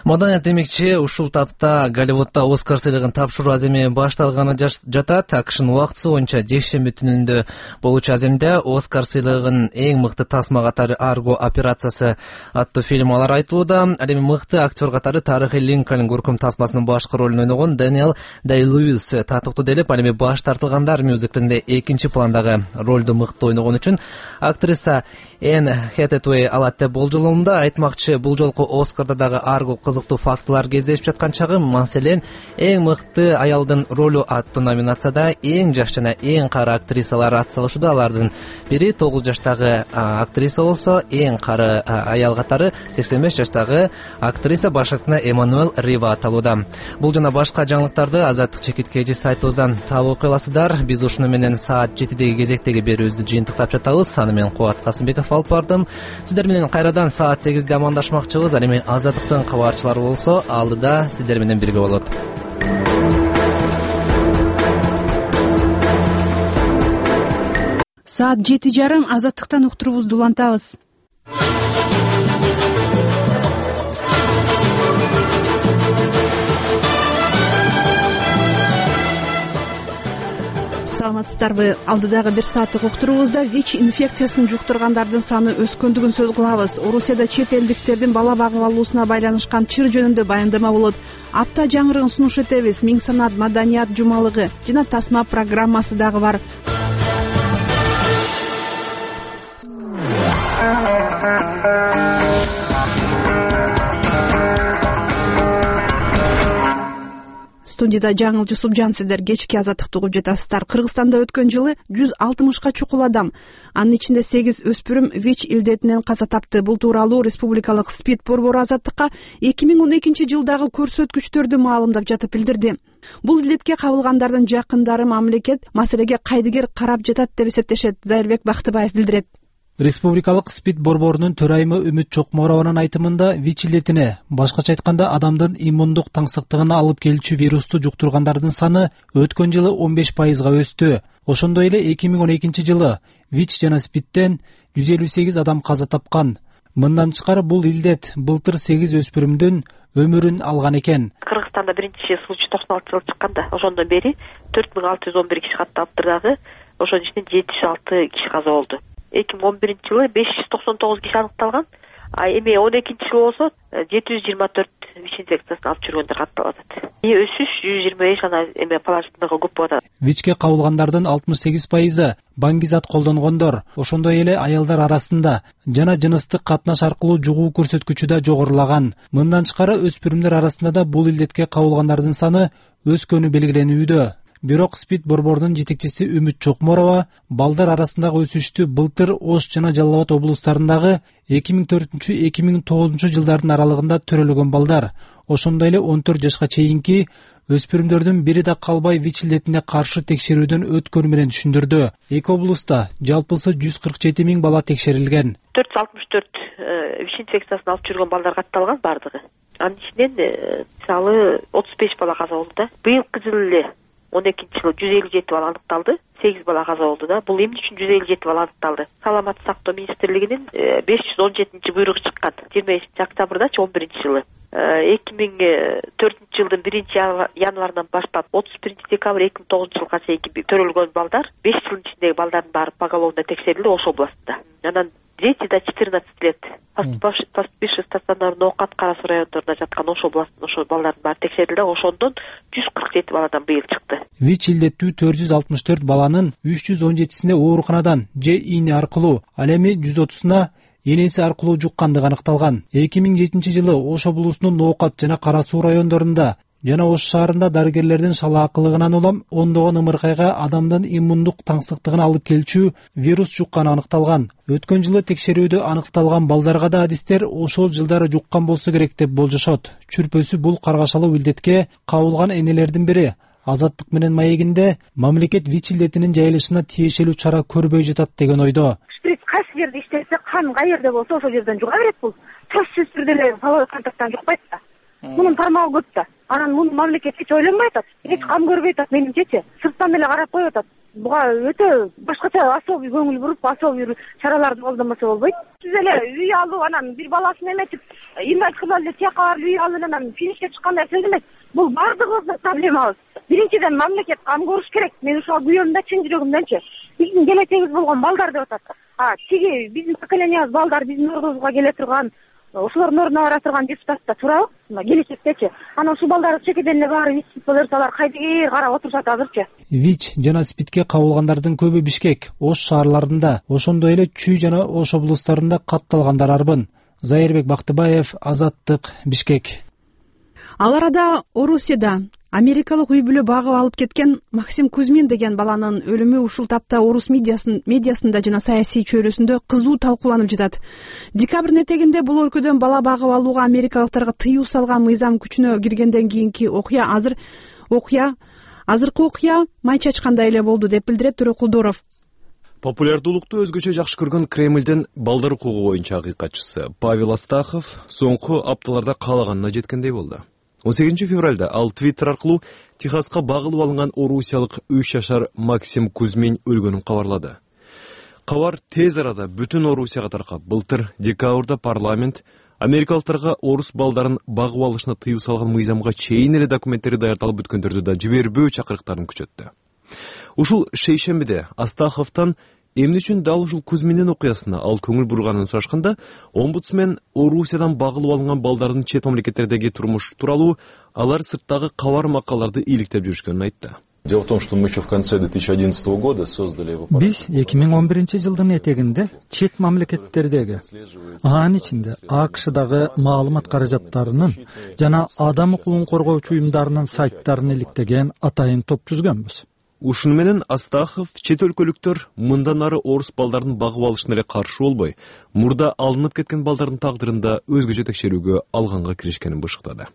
Маданият демекчи ушул тапта Голливудда Оскар сыйлыгын тапшыруу аземи башталганы жатат. АКШнын убактысы боюнча жекшемби түнүндө болуучу аземде Оскар сыйлыгынын эң мыкты тасма катары Арго операциясы аттуу фильм алар айтылууда. Ал эми мыкты актер катары тарыхый Линкольн көркөм тасмасынын башкы ролун ойногон Дэниел Дэй-Луис татыктуу делип, ал эми баш тартылгандар мюзиклинде экинчи пландагы ролду мыкты ойногон үчүн актриса Энн Хэтэуэй алат деп болжолууда. Айтмакчы, бул жолку Оскарда дагы Арго кызыктуу фактылар кездешип жаткан чагы, маселен эң мыкты аялдын ролу аттуу номинацияда эң жаш жана эң кары актрисалар ат салышууда. Алардын бири тогуз жаштагы актриса болсо, эң кары аял катары сексен беш жаштагы актриса башкыртына Эммануэль Рива аталууда. Бул жана башка жаңылыктарды Азаттык чекитке эжи сайтыбыздан таап окуй аласыздар. Биз ушуну менен саат жетидеги кезектеги берүүбүздү жыйынтыктап жатабыз. Аны мен Кубат Касымбеков алып бардым. Сиздер менен кайрадан саат сегизде амандашмакчыбыз. Ал эми Азаттыктын кабарчылары болсо алдыда сиздер менен бирге болот. Саат жети жарым Азаттыктан уктуруубузду улантабыз. Саламатсыздарбы? Алдыдагы бир сааттык уктуруубузда ВИЧ инфекциясын жуктургандардын саны өскөндүгүн сөз кылабыз. Орусияда чет элдиктердин бала багып алуусуна байланышкан чыр жөнүндө баяндама болот. Апта жаңырыгын сунуш этебиз. Миң санат маданият жумалыгы жана тасма программасы дагы бар. Студияда Жаңыл Жусупжан, сиздер кечки Азаттыкты угуп жатасыздар. Кыргызстанда өткөн жылы жүз алтымышка чукул адам, анын ичинде сегиз өспүрүм ВИЧ илдетинен каза тапты. Бул тууралуу Республикалык СПИД борбору Азаттыкка эки миң он экинчи жылдагы көрсөткүчтөрдү маалымдап жатып билдирди. Бул илдетке кабылгандардын жакындары мамлекет маселеге кайдыгер карап жатат деп эсептешет. Зайырбек Бактыбаев билдирет. Республикалык СПИД борборунун төрайымы Үмүт Чокморованын айтымында ВИЧ илдетине, башкача айтканда адамдын иммундук таңсыктыгына алып келүүчү вирусту жуктургандардын саны өткөн жылы он беш пайызга өстү. Ошондой эле эки миң он экинчи жылы ВИЧ жана СПИДтен жүз элүү сегиз адам каза тапкан. Мындан тышкары бул илдет былтыр сегиз өспүрүмдүн өмүрүн алган экен. Кыргызстанда биринчи случай токсон алты жылы чыкканда, ошондон бери төрт миң алты жүз он бир киши катталыптыр дагы, ошонун ичинде жети жүз алты киши каза болду. эки миң он биринчи жылы беш жүз токсон тогуз киши аныкталган, а эми он экинчи жылы болсо жети жүз жыйырма төрт ВИЧ инфекциясын алып жүргөндөр катталып атат. И өсүш жүз жыйырма беш ана эме положительныйга көп болуп атат. ВИЧке кабылгандардын алтымыш сегиз пайызы баңгизат колдонгондор, ошондой эле аялдар арасында жана жыныстык катнаш аркылуу жугуу көрсөткүчү да жогорулаган. Мындан тышкары өспүрүмдөр арасында да бул илдетке кабылгандардын саны өскөнү белгиленүүдө. Бирок СПИД борборунун жетекчиси Үмүт Чокморова балдар арасындагы өсүштү былтыр Ош жана Жалал Абад облустарындагы эки миң төртүнчү — эки миң тогузунчу жылдардын аралыгында төрөлгөн балдар, ошондой эле он төрт жашка чейинки өспүрүмдөрдүн бири да калбай ВИЧ илдетине каршы текшерүүдөн өткөнү менен түшүндүрдү. Эки облуста жалпысы жүз кырк жети миң бала текшерилген. төрт жүз алтымыш төрт ВИЧ инфекциясын алып жүргөн балдар катталган бардыгы. Анын ичинен мисалы отуз беш бала каза болду да. Быйылкы жылы эле он экинчи жылы жүз элүү жети бала аныкталды, сегиз бала каза болду да. Бул эмне үчүн жүз элүү жети бала аныкталды? Саламаттык сактоо министрлигинин беш жүз он жетинчи буйругу чыккан жыйырма бешинчи октябрдачы он биринчи жылы. эки миң төртүнчү жылдын биринчи январынан баштап отуз биринчи декабрь эки миң тогузунчу жылга чейинки төрөлгөн балдар беш жылдын ичиндеги балдардын баары поголовно текшерилди Ош областында. Анан дети до четырнадцати лет постбивший стационарный оокат Кара Суу районунда жаткан Ош областынын ошо балдардын баары текшерилди. Ошондон жүз кырк жети баладан быйыл чыкты. ВИЧ илдеттүү төрт жүз алтымыш төрт баланын үч жүз он жетисине ооруканадан же ийне аркылуу, ал эми жүз отузуна энеси аркылуу жуккандыгы аныкталган. эки миң жетинчи жылы Ош облусунун Ноокат жана Кара Суу райондорунда жана Ош шаарында дарыгерлердин шалаакылыгынан улам ондогон ымыркайга адамдын иммундук таңсыктыгын алып келчү вирус жукканы аныкталган. Өткөн жылы текшерүүдө аныкталган балдарга да адистер ошол жылдары жуккан болсо керек деп болжошот. Чүрпөсү бул каргашалуу илдетке кабылган энелердин бири Азаттык менен маегинде мамлекет ВИЧ илдетинин жайылышына тиешелүү чара көрбөй жатат деген ойдо. Шприц кайсы жерде иштесе, кан каерде болсо ошол жерден жуга берет бул. Сөзсүз түрдө эле салат контакттан жукпайт да. Мунун тармагы көп да. Анан муну мамлекет эч ойлонбой атат. Эч кам көрбөй атат менимчечи. Сырттан эле карап коюп атат. буга өтө башкача особый көңүл буруп, особый чараларды колдонбосо болбойт. Сиз эле үй алып, анан бир баласын эметип, инвалид кылып эле тияка барып үй алып, анан финишке чыккан нерсе эмес. Бул бардыгыбыздын проблемабыз. Биринчиден мамлекет кам көрүш керек. Мен ушул буюм да чын жүрөгүмдөнчү. Биздин келечегибиз болгон балдар деп атат. А тиги биздин поколенияыбыз балдар, биздин ордубузга келе турган, ошолордун ордуна бара турган депутатта турабы? Келечектечи. Анан ушул балдарды чекеден эле баары ИСПИД болорса, алар кайдыгер карап отурушат азырчы. ВИЧ жана СПИДке кабылгандардын көбү Бишкек, Ош шаарларында, ошондой эле Чүй жана Ош облустарында катталгандар арбын. Зайырбек Бактыбаев, Азаттык, Бишкек. Ал арада Орусияда америкалык үй бүлө багып алып кеткен Максим Кузьмин деген баланын өлүмү ушул тапта орус медиасында жана саясий чөйрөсүндө кызуу талкууланып жатат. Декабрдын этегинде бул өлкөдөн бала багып алууга америкалыктарга тыюу салган мыйзам күчүнө киргенден кийинки окуя азыр окуя азыркы окуя май чачкандай эле болду деп билдирет Төрөкулдуров. Популярдуулукту өзгөчө жакшы көргөн Кремлдин балдар укугу боюнча акыйкатчысы Павел Астахов соңку апталарда каалаганына жеткендей болду. он сегизинчи февралда ал Твиттер аркылуу Техаска багылып алынган орусиялык үч жашар Максим Кузьмин өлгөнүн кабарлады. Кабар тез арада бүтүн Орусияга таркап, былтыр декабрда парламент америкалыктарга орус балдарын багып алышына тыюу салган мыйзамга чейин эле документтери даярдалып бүткөндөрдү да жибербөө чакырыктарын күчөттү. Ушул шейшембиде Астаховдон эмне үчүн дал ушул Кузьминдин окуясына ал көңүл бурганын сурашканда, омбудсмен Орусиядан багылып алынган балдардын чет мамлекеттердеги турмуш тууралуу алар сырттагы кабар макалларды иликтеп жүрүшкөнүн айтты. Дело в том, что мы еще в конце две тысячи одиннадцатого года создали его. Биз эки миң он биринчи жылдын этегинде чет мамлекеттердеги, анын ичинде АКШдагы маалымат каражаттарынын жана адам укугун коргоочу уюмдарынын сайттарын иликтеген атайын топ түзгөнбүз. Ушуну менен Астахов чет өлкөлүктөр мындан ары орус балдарын багып алышына эле каршы болбой, мурда алынып кеткен балдардын тагдырында өзгөчө текшерүүгө алганга киришкенин бышыктады.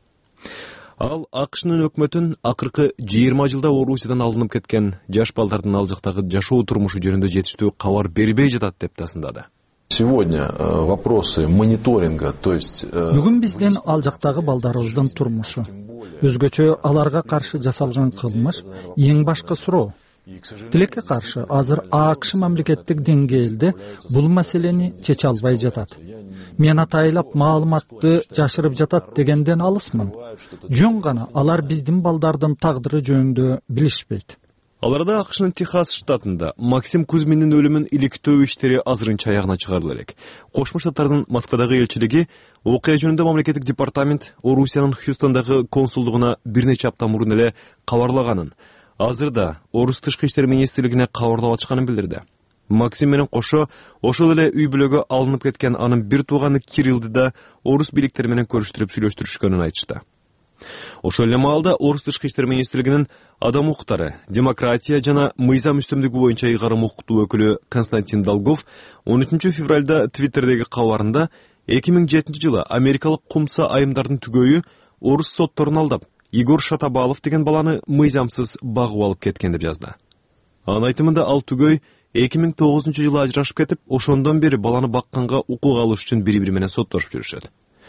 Ал АКШнын өкмөтүн акыркы жыйырма жылда Орусиядан алынып кеткен жаш балдардын ал жактагы жашоо турмушу жөнүндө жетиштүү кабар бербей жатат деп тасындады. Сегодня вопросы мониторинга, то есть бүгүн биздин ал жактагы балдарыбыздын турмушу, өзгөчө аларга каршы жасалган кылмыш эң башкы суроо. Тилекке каршы азыр АКШ мамлекеттик деңгээлде бул маселени чече албай жатат. Мен атайлап маалыматты жашырып жатат дегенден алысмын. Жөн гана алар биздин балдардын тагдыры жөнүндө билишпейт. Аларда АКШнын Техас штатында Максим Кузьминдин өлүмүн иликтөө иштери азырынча аягына чыгарыла элек. Кошмо Штаттардын Москвадагы элчилиги окуя жөнүндө мамлекеттик департамент Орусиянын Хьюстондагы консулдугуна бир нече апта мурун эле кабарлаганын, азырда Орус тышкы иштер министрлигине кабарлап атышканын билдирди. Максим менен кошо ошол эле үй бүлөгө алынып кеткен анын бир тууганы Кириллди да орус бийликтери менен көрүштүрүп сүйлөштүрүшкөнүн айтышты. Ошол эле маалда Орус тышкы иштер министрлигинин адам укуктары, демократия жана мыйзам үстөмдүгү боюнча ыйгарым укуктуу өкүлү Константин Долгов он үчүнчү февралда Твиттердеги кабарында эки миң жетинчи жылы америкалык кумса айымдардын түгөйү орус сотторун алдап, Игорь Шатабалов деген баланы мыйзамсыз багып алып кеткен деп жазды. Анын айтымында ал түгөй эки миң тогузунчу жылы ажырашып кетип, ошондон бери баланы бакканга укук алыш үчүн бири-бири менен соттошуп жүрүшөт.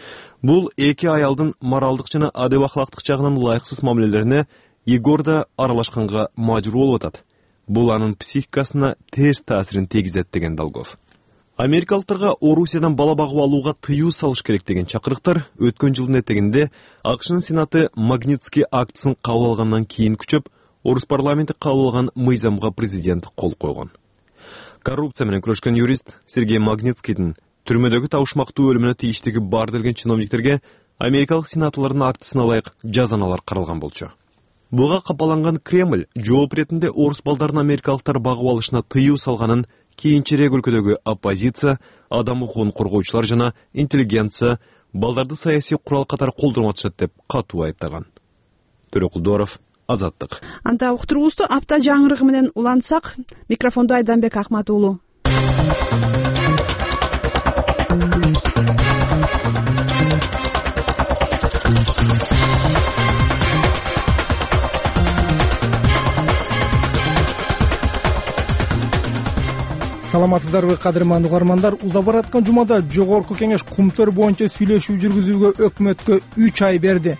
Бул эки аялдын моралдык жана адеп ахлактык жагынан ылайыксыз мамилелерине Игорь да аралашканга мажбур болуп атат. Бул анын психикасына терс таасирин тийгизет деген Долгов. Америкалыктарга Орусиядан бала багып алууга тыюу салыш керек деген чакырыктар өткөн жылдын этегинде АКШнын Сенаты Магнитский актысын кабыл алгандан кийин күчөп, Орус парламенти кабыл алган мыйзамга президент кол койгон. Коррупция менен күрөшкөн юрист Сергей Магнитскийдин түрмөдөгү табышмактуу өлүмүнө тийиштиги бар делген чиновниктерге америкалык сенаторлордун актысына ылайык жазаналар каралган болчу. Буга капаланган Кремль жооп иретинде орус балдарын америкалыктар багып алышына тыюу салганын кийинчерээк өлкөдөгү оппозиция, адам укугун коргоочулар жана интеллигенция балдарды саясий курал катары колдонуп деп катуу айыптаган. Төрөкулдуров, Азаттык. Анда уктуруубузду апта жаңырыгы менен улантсак, микрофондо Айданбек Ахмат уулу. Саламатсыздарбы, кадырман угармандар? Уза бараткан жумада Жогорку кеңеш кумтөр боюнча сүйлөшүү жүргүзүүгө өкмөткө үч ай берди.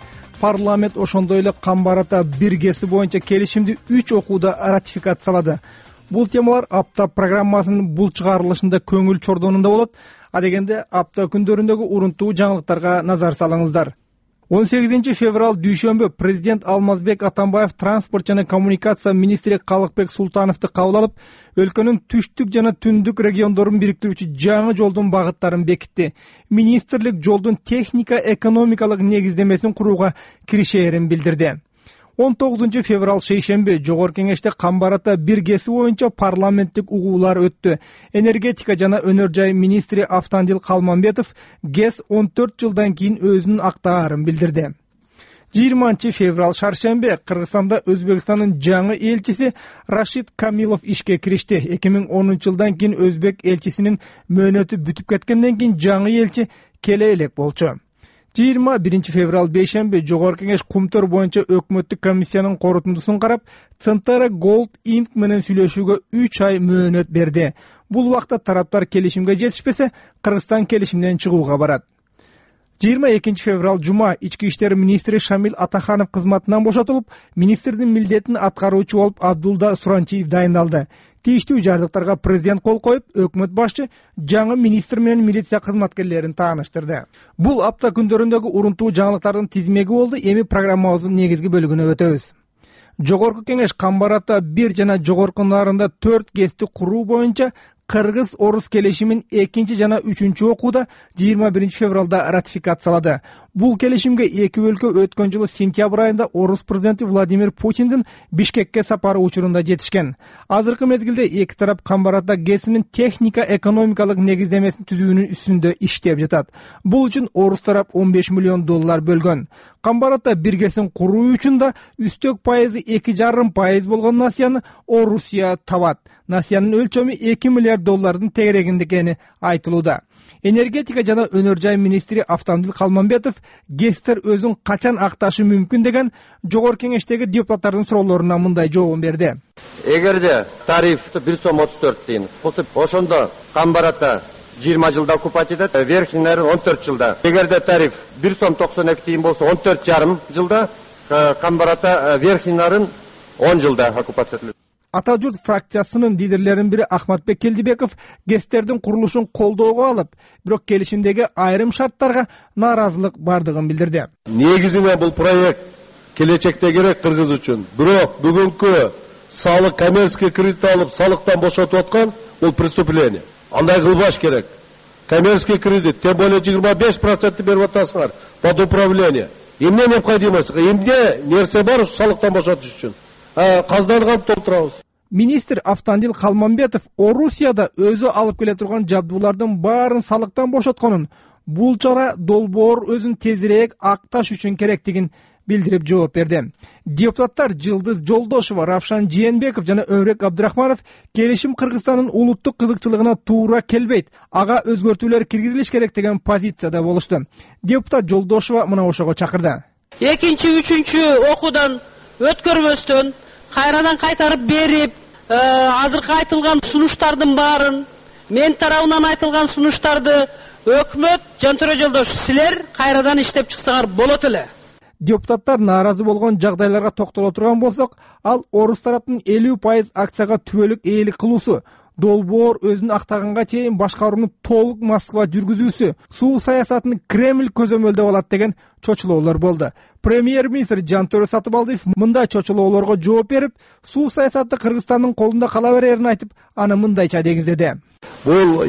парламент ошондой эле камбар ата бир ГЭСи боюнча келишимди үч окууда ратификациялады. Бул темалар апта программасынын бул чыгарылышында көңүл чордонунда болот. Адегенде апта күндөрүндөгү урунтуу жаңылыктарга назар салыңыздар. он сегизинчи февраль дүйшөмбү президент Алмазбек Атамбаев транспорт жана коммуникация министри Калыкбек Султановду кабыл алып, өлкөнүн түштүк жана түндүк региондорун бириктирүүчү жаңы жолдун багыттарын бекитти. Министрлик жолдун техника экономикалык негиздемесин курууга киришээрин билдирди. он тогузунчу февраль шейшемби Жогорку Кеңеште камбар ата бир ГЭСи боюнча парламенттик угуулар өттү. Энергетика жана өнөр жай министри Автандил Калмамбетов ГЭС он төрт жылдан кийин өзүнүн актаарын билдирди. жыйырманчы февраль шаршемби Кыргызстанда Өзбекстандын жаңы элчиси Рашид Камилов ишке киришти. эки миң онунчу жылдан кийин Өзбек элчисинин мөөнөтү бүтүп кеткенден кийин жаңы элчи келе элек болчу. жыйырма биринчи февраль бейшемби Жогорку Кеңеш кумтөр боюнча өкмөттүк комиссиянын корутундусун карап, Центара Gold Inc менен сүйлөшүүгө үч ай мөөнөт берди. Бул убакта тараптар келишимге жетишпесе, Кыргызстан келишимден чыгууга барат. жыйырма экинчи февраль жума ички иштер министри Шамил Атаханов кызматынан бошотулуп, министрдин милдетин аткаруучу болуп Абдулда Суранчиев дайындалды. Тийиштүү жардыктарга президент кол коюп, өкмөт башчы жаңы министр менен милиция кызматкерлерин тааныштырды. Бул апта күндөрүндөгү урунтуу жаңылыктардын тизмеги болду. Эми программабыздын негизги бөлүгүнө өтөбүз. Жогорку Кеңеш камбар ата бир жана Жогорку Нарында төрт ГЭСти куруу боюнча Кыргыз-Орус келишимин экинчи жана үчүнчү окууда жыйырма биринчи февралда ратификациялады. Бул келишимге эки өлкө өткөн жылы сентябрь айында Орус президенти Владимир Путиндин Бишкекке сапары учурунда жетишкен. Азыркы мезгилде эки тарап камбар ата ГЭСинин техника экономикалык негиздемесин түзүүнүн үстүндө иштеп жатат. Бул үчүн Орус тарап он беш миллион доллар бөлгөн. Камбар ата бир ГЭСин куруу үчүн да үстөк пайызы эки жарым пайыз болгон насыяны Орусия табат. Насыянын өлчөмү эки миллиард доллардын тегерегинде экени айтылууда. Энергетика жана өнөр жай министри Автандил Калмамбетов ГЭСтер өзүн качан акташы мүмкүн деген Жогорку Кеңештеги депутаттардын суроолоруна мындай жообун берди. Эгерде тариф бир сом отуз төрт тыйын косуп, ошондо камбар ата жыйырма жылда оккупать этет, верхний народ он төрт жылда. Эгерде тариф бир сом токсон эки тыйын болсо он төрт жарым жылда, камбар ата верхний народ он жылда оккупация этилет. Ата журт фракциясынын лидерлеринин бири Ахматбек Келдибеков ГЭСтердин курулушун колдоого алып, бирок келишимдеги айрым шарттарга нааразылык бардыгын билдирди. Негизинен бул проект келечекте керек Кыргыз үчүн. Бирок бүгүнкү салык, коммерческий кредит алып, салыктан бошотуп аткан бул преступление. Андай кылбаш керек. Коммерческий кредит, тем более жыйырма беш процент берип атасыңар под управление. Эмне необходимость? Эмне нерсе бар салыктан бошотуш үчүн? Казданған толтырабыз. Министр Автандил Калмамбетов Орусияда өзү алып келе турган жабдуулардын баарын салыктан бошотконун, бул чара долбоор өзүн тезирээк акташ үчүн керектигин билдирип жооп берди. Депутаттар Жылдыз Жолдошева, Равшан Жээнбеков жана Өмүрөк Абдрахманов келишим Кыргызстандын улуттук кызыкчылыгына туура келбейт, ага өзгөртүүлөр киргизилиш керек деген позицияда болушту. Депутат Жолдошева мына ошого чакырды. Экинчи, үчүнчү окуудан өткөрбөстөн кайрадан кайтарып берип, азыркы айтылган сунуштардын баарын, мен тарабынан айтылган сунуштарды өкмөт Жантөре Жолдошев силер кайрадан иштеп чыксаңар болот эле. Депутаттар нааразы болгон жагдайларга токтоло турган болсок, ал Орус тараптын элүү пайыз акцияга түбөлүк ээлик кылуусу, долбоор өзүн актаганга чейин башкарууну толук Москва жүргүзүүсү, суу саясатын Кремль көзөмөлдөп алат деген чочулоолор болду. Премьер-министр Жантөре Сатыбалдиев мындай чочулоолорго жооп берип, суу саясаты Кыргызстандын колунда кала берерин айтып, аны мындайча дегиздеди. Бул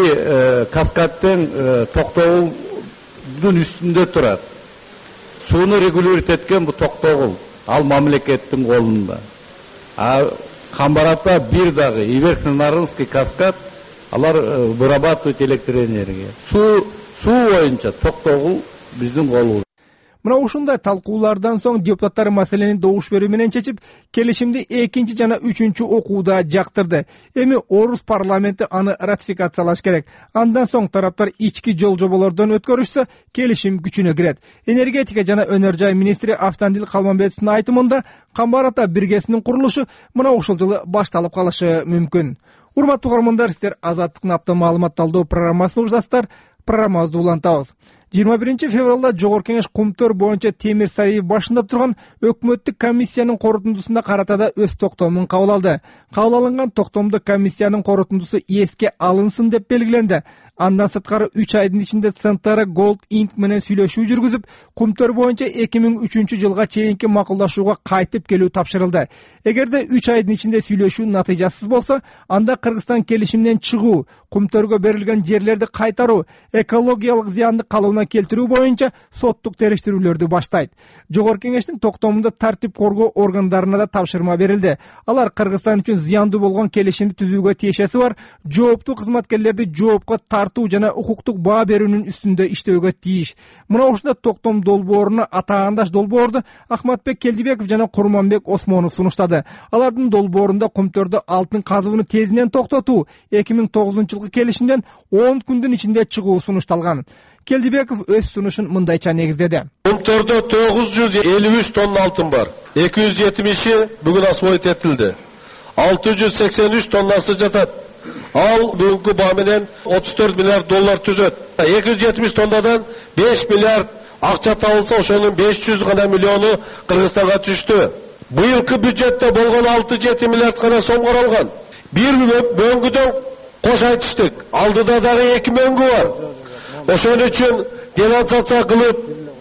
эки каскадтен токтогулдун үстүндө турат. Сууну регулировать эткен бул токтогул, ал мамлекеттин колунда. А камбар ата бир дагы и Верхненарынский каскад, алар вырабатывают электроэнергия. Суу суу боюнча токтогул биздин колубузда. Мына ушундай талкуулардан соң депутаттар маселени добуш берүү менен чечип, келишимди экинчи жана үчүнчү окууда жактырды. Эми Орус парламенти аны ратификациялаш керек. Андан соң тараптар ички жол жоболордон өткөрүшсө, келишим күчүнө кирет. Энергетика жана өнөр жай министри Автандил Калмамбетовдун айтымында, камбар ата бир ГЭСинин курулушу мына ушул жылы башталып калышы мүмкүн. Урматтуу угармандар, сиздер Азаттыктын апта маалымат талдоо программасын угушасыздар. Программабызды улантабыз. жыйырма биринчи февралда жогорку кеңеш кумтөр боюнча темир сарайы башында турган өкмөттүк комиссиянын корутундусуна карата да өз токтомун кабыл алды. Кабыл алынган токтомдо комиссиянын корутундусу эске алынсын деп белгиленди. Андан сырткары үч айдын ичинде Центара Gold Inc менен сүйлөшүү жүргүзүп, кумтөр боюнча эки миң үчүнчү жылга чейинки макулдашууга кайтып келүү тапшырылды. Эгерде үч айдын ичинде сүйлөшүү натыйжасыз болсо, анда Кыргызстан келишиминен чыгуу, кумтөргө берилген жерлерди кайтаруу, экологиялык зыянды калыбына келтирүү боюнча соттук териштирүүлөрдү баштайт. Жогорку кеңештин токтомунда тартип коргоо органдарына да тапшырма берилди. Алар Кыргызстан үчүн зыяндуу болгон келишимди түзүүгө тиешеси бар, жооптуу кызматкерлерди жоопко тартуу жана укуктук баа берүүнүн үстүндө иштөөгө тийиш. Мына ушунда токтом долбооруна атаандаш долбоорду Ахматбек Келдибеков жана Курманбек Осмонов сунуштады. Алардын долбоорунда кумтөрдө алтын казыбыны тезинен токтотуу, эки миң тогузунчу жылкы келишимден он күндүн ичинде чыгуу сунушталган. Келдибеков өз сунушун мындайча негиздеди. Кумтөрдө тогуз жүз элүү үч тонна алтын бар. эки жүз жетимиши бүгүн освоить этилди. алты жүз сексен үч тоннасы жатат. Ал бүгүнкү баа менен отуз төрт миллиард доллар түзөт. эки жүз жетимиш тоннадан беш миллиард акча табылса, ошонун беш жүз гана миллиону Кыргызстанга түштү. Быйылкы бюджетте болгон алты жети миллиард гана сом каралган. Бир мөңгүдөн кош айтыштык. Алдыда дагы эки мөңгү бар. Ошон үчүн денонсация кылып,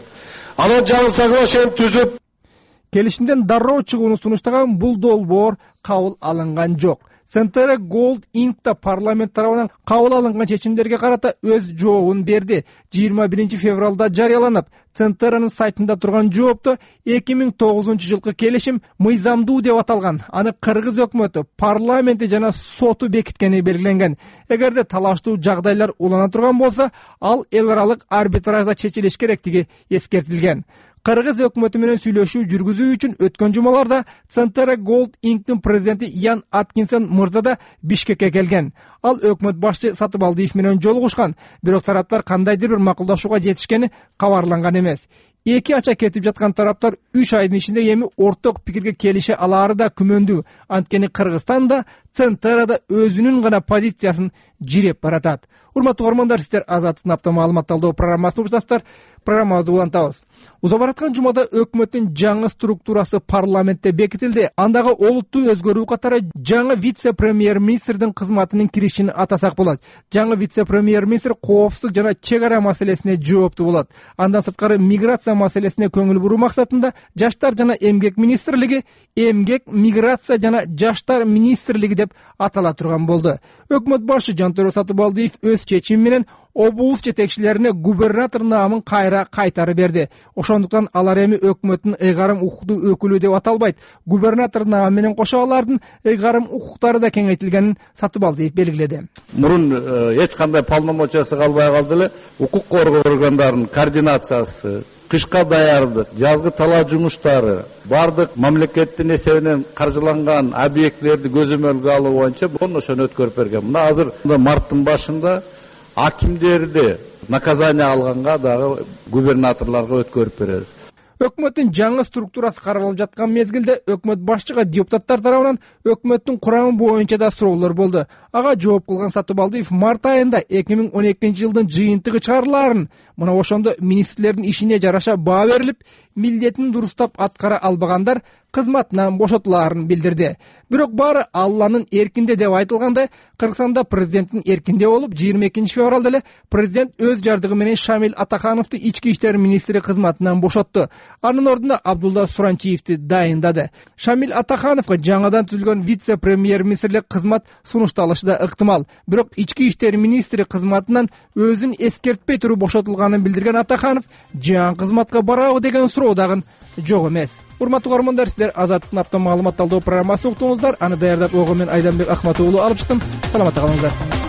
анан жаңы соглашение түзүп, келишимден дароо чыгууну сунуштаган бул долбоор кабыл алынган жок. Центара Gold Inc да парламент тарабынан кабыл алынган чечимдерге карата өз жообун берди. жыйырма биринчи февралда жарыяланып, Центаранын сайтында турган жоопто эки миң тогузунчу жылкы келишим мыйзамдуу деп аталган. Аны Кыргыз өкмөтү, парламенти жана соту бекиткени белгиленген. Эгерде талаштуу жагдайлар улана турган болсо, ал эл аралык арбитражда чечилиш керектиги эскертилген. Кыргыз өкмөтү менен сүйлөшүү жүргүзүү үчүн өткөн жумаларда Центара Gold Inc президенти Ян Аткинсон мырза да Бишкекке келген. Ал өкмөт башчы Сатыбалдиев менен жолугушкан, бирок тараптар кандайдыр бир макулдашууга жетишкени кабарланган эмес. Эки ача кетип жаткан тараптар үч айдын ичинде эми орток пикирге келише алаары да күмөндүү. Анткени Кыргызстан да, Центара да өзүнүн гана позициясын жиреп баратат. Урматтуу көрөрмандар, сиздер Азаттыктын апта маалымат талдоо программасын угуп программабызды улантабыз. Уза бараткан жумада өкмөттүн жаңы структурасы парламентте бекитилди. Андагы олуттуу өзгөрүү катары жаңы вице-премьер-министрдин кызматынын киришин атасак болот. Жаңы вице-премьер-министр коопсуздук жана чек ара маселесине жооптуу болот. Андан сырткары миграция маселесине көңүл буруу максатында жаштар жана эмгек министрлиги эмгек, миграция жана жаштар министрлиги деп атала турган болду. Өкмөт башчы Жантөре Сатыбалдиев өз чечими менен облус жетекчилерине губернатор наамын кайра кайтарып берди. Ошондуктан алар эми өкмөттүн ыйгарым укуктуу өкүлү деп аталбайт. Губернатор наамы менен кошо алардын ыйгарым укуктары да кеңейтилгенин Сатыбалдиев белгиледи. Мурун эч кандай полномочиясы калбай калды эле, укук коргоо органдарынын координациясы, кышка даярдык, жазгы талаа жумуштары, бардык мамлекеттин эсебинен каржыланган объектилерди көзөмөлгө алуу боюнча бул ошону өткөрүп берген. Мына азыр марттын башында акимдерди наказание алганга дагы губернаторлорго өткөрүп беребиз. Өкмөттүн жаңы структурасы каралып жаткан мезгилде өкмөт башчыга депутаттар тарабынан өкмөттүн курамы боюнча да суроолор болду. Ага жооп кылган Сатыбалдиев март айында эки миң он экинчи жылдын жыйынтыгы чыгарылаарын, мына ошондо министрлердин ишине жараша баа берилип, милдетин дурустап аткара албагандар кызматынан бошотулаарын билдирди. Бирок баары Алланын эркинде деп айтылгандай, Кыргызстанда президенттин эркинде болуп, жыйырма экинчи февралда эле президент өз жардыгы менен Шамил Атахановду ички иштер министри кызматынан бошотту. Анын ордуна Абдулла Суранчиевди дайындады. Шамил Атахановго жаңадан түзүлгөн вице-премьер-министрлик кызмат сунушталышы да ыктымал. Бирок ички иштер министри кызматынан өзүн эскертпей туруп бошотулганын билдирген Атаханов жаңы кызматка барабы деген суроо дагы жок эмес. Урматтуу көрөрмандар, сиздер Азаттыктын апта маалымат талдоо программасын уктуңуздар. Аны даярдап огон мен Айданбек Ахматов уулу алып чыктым. Саламатта калыңыздар.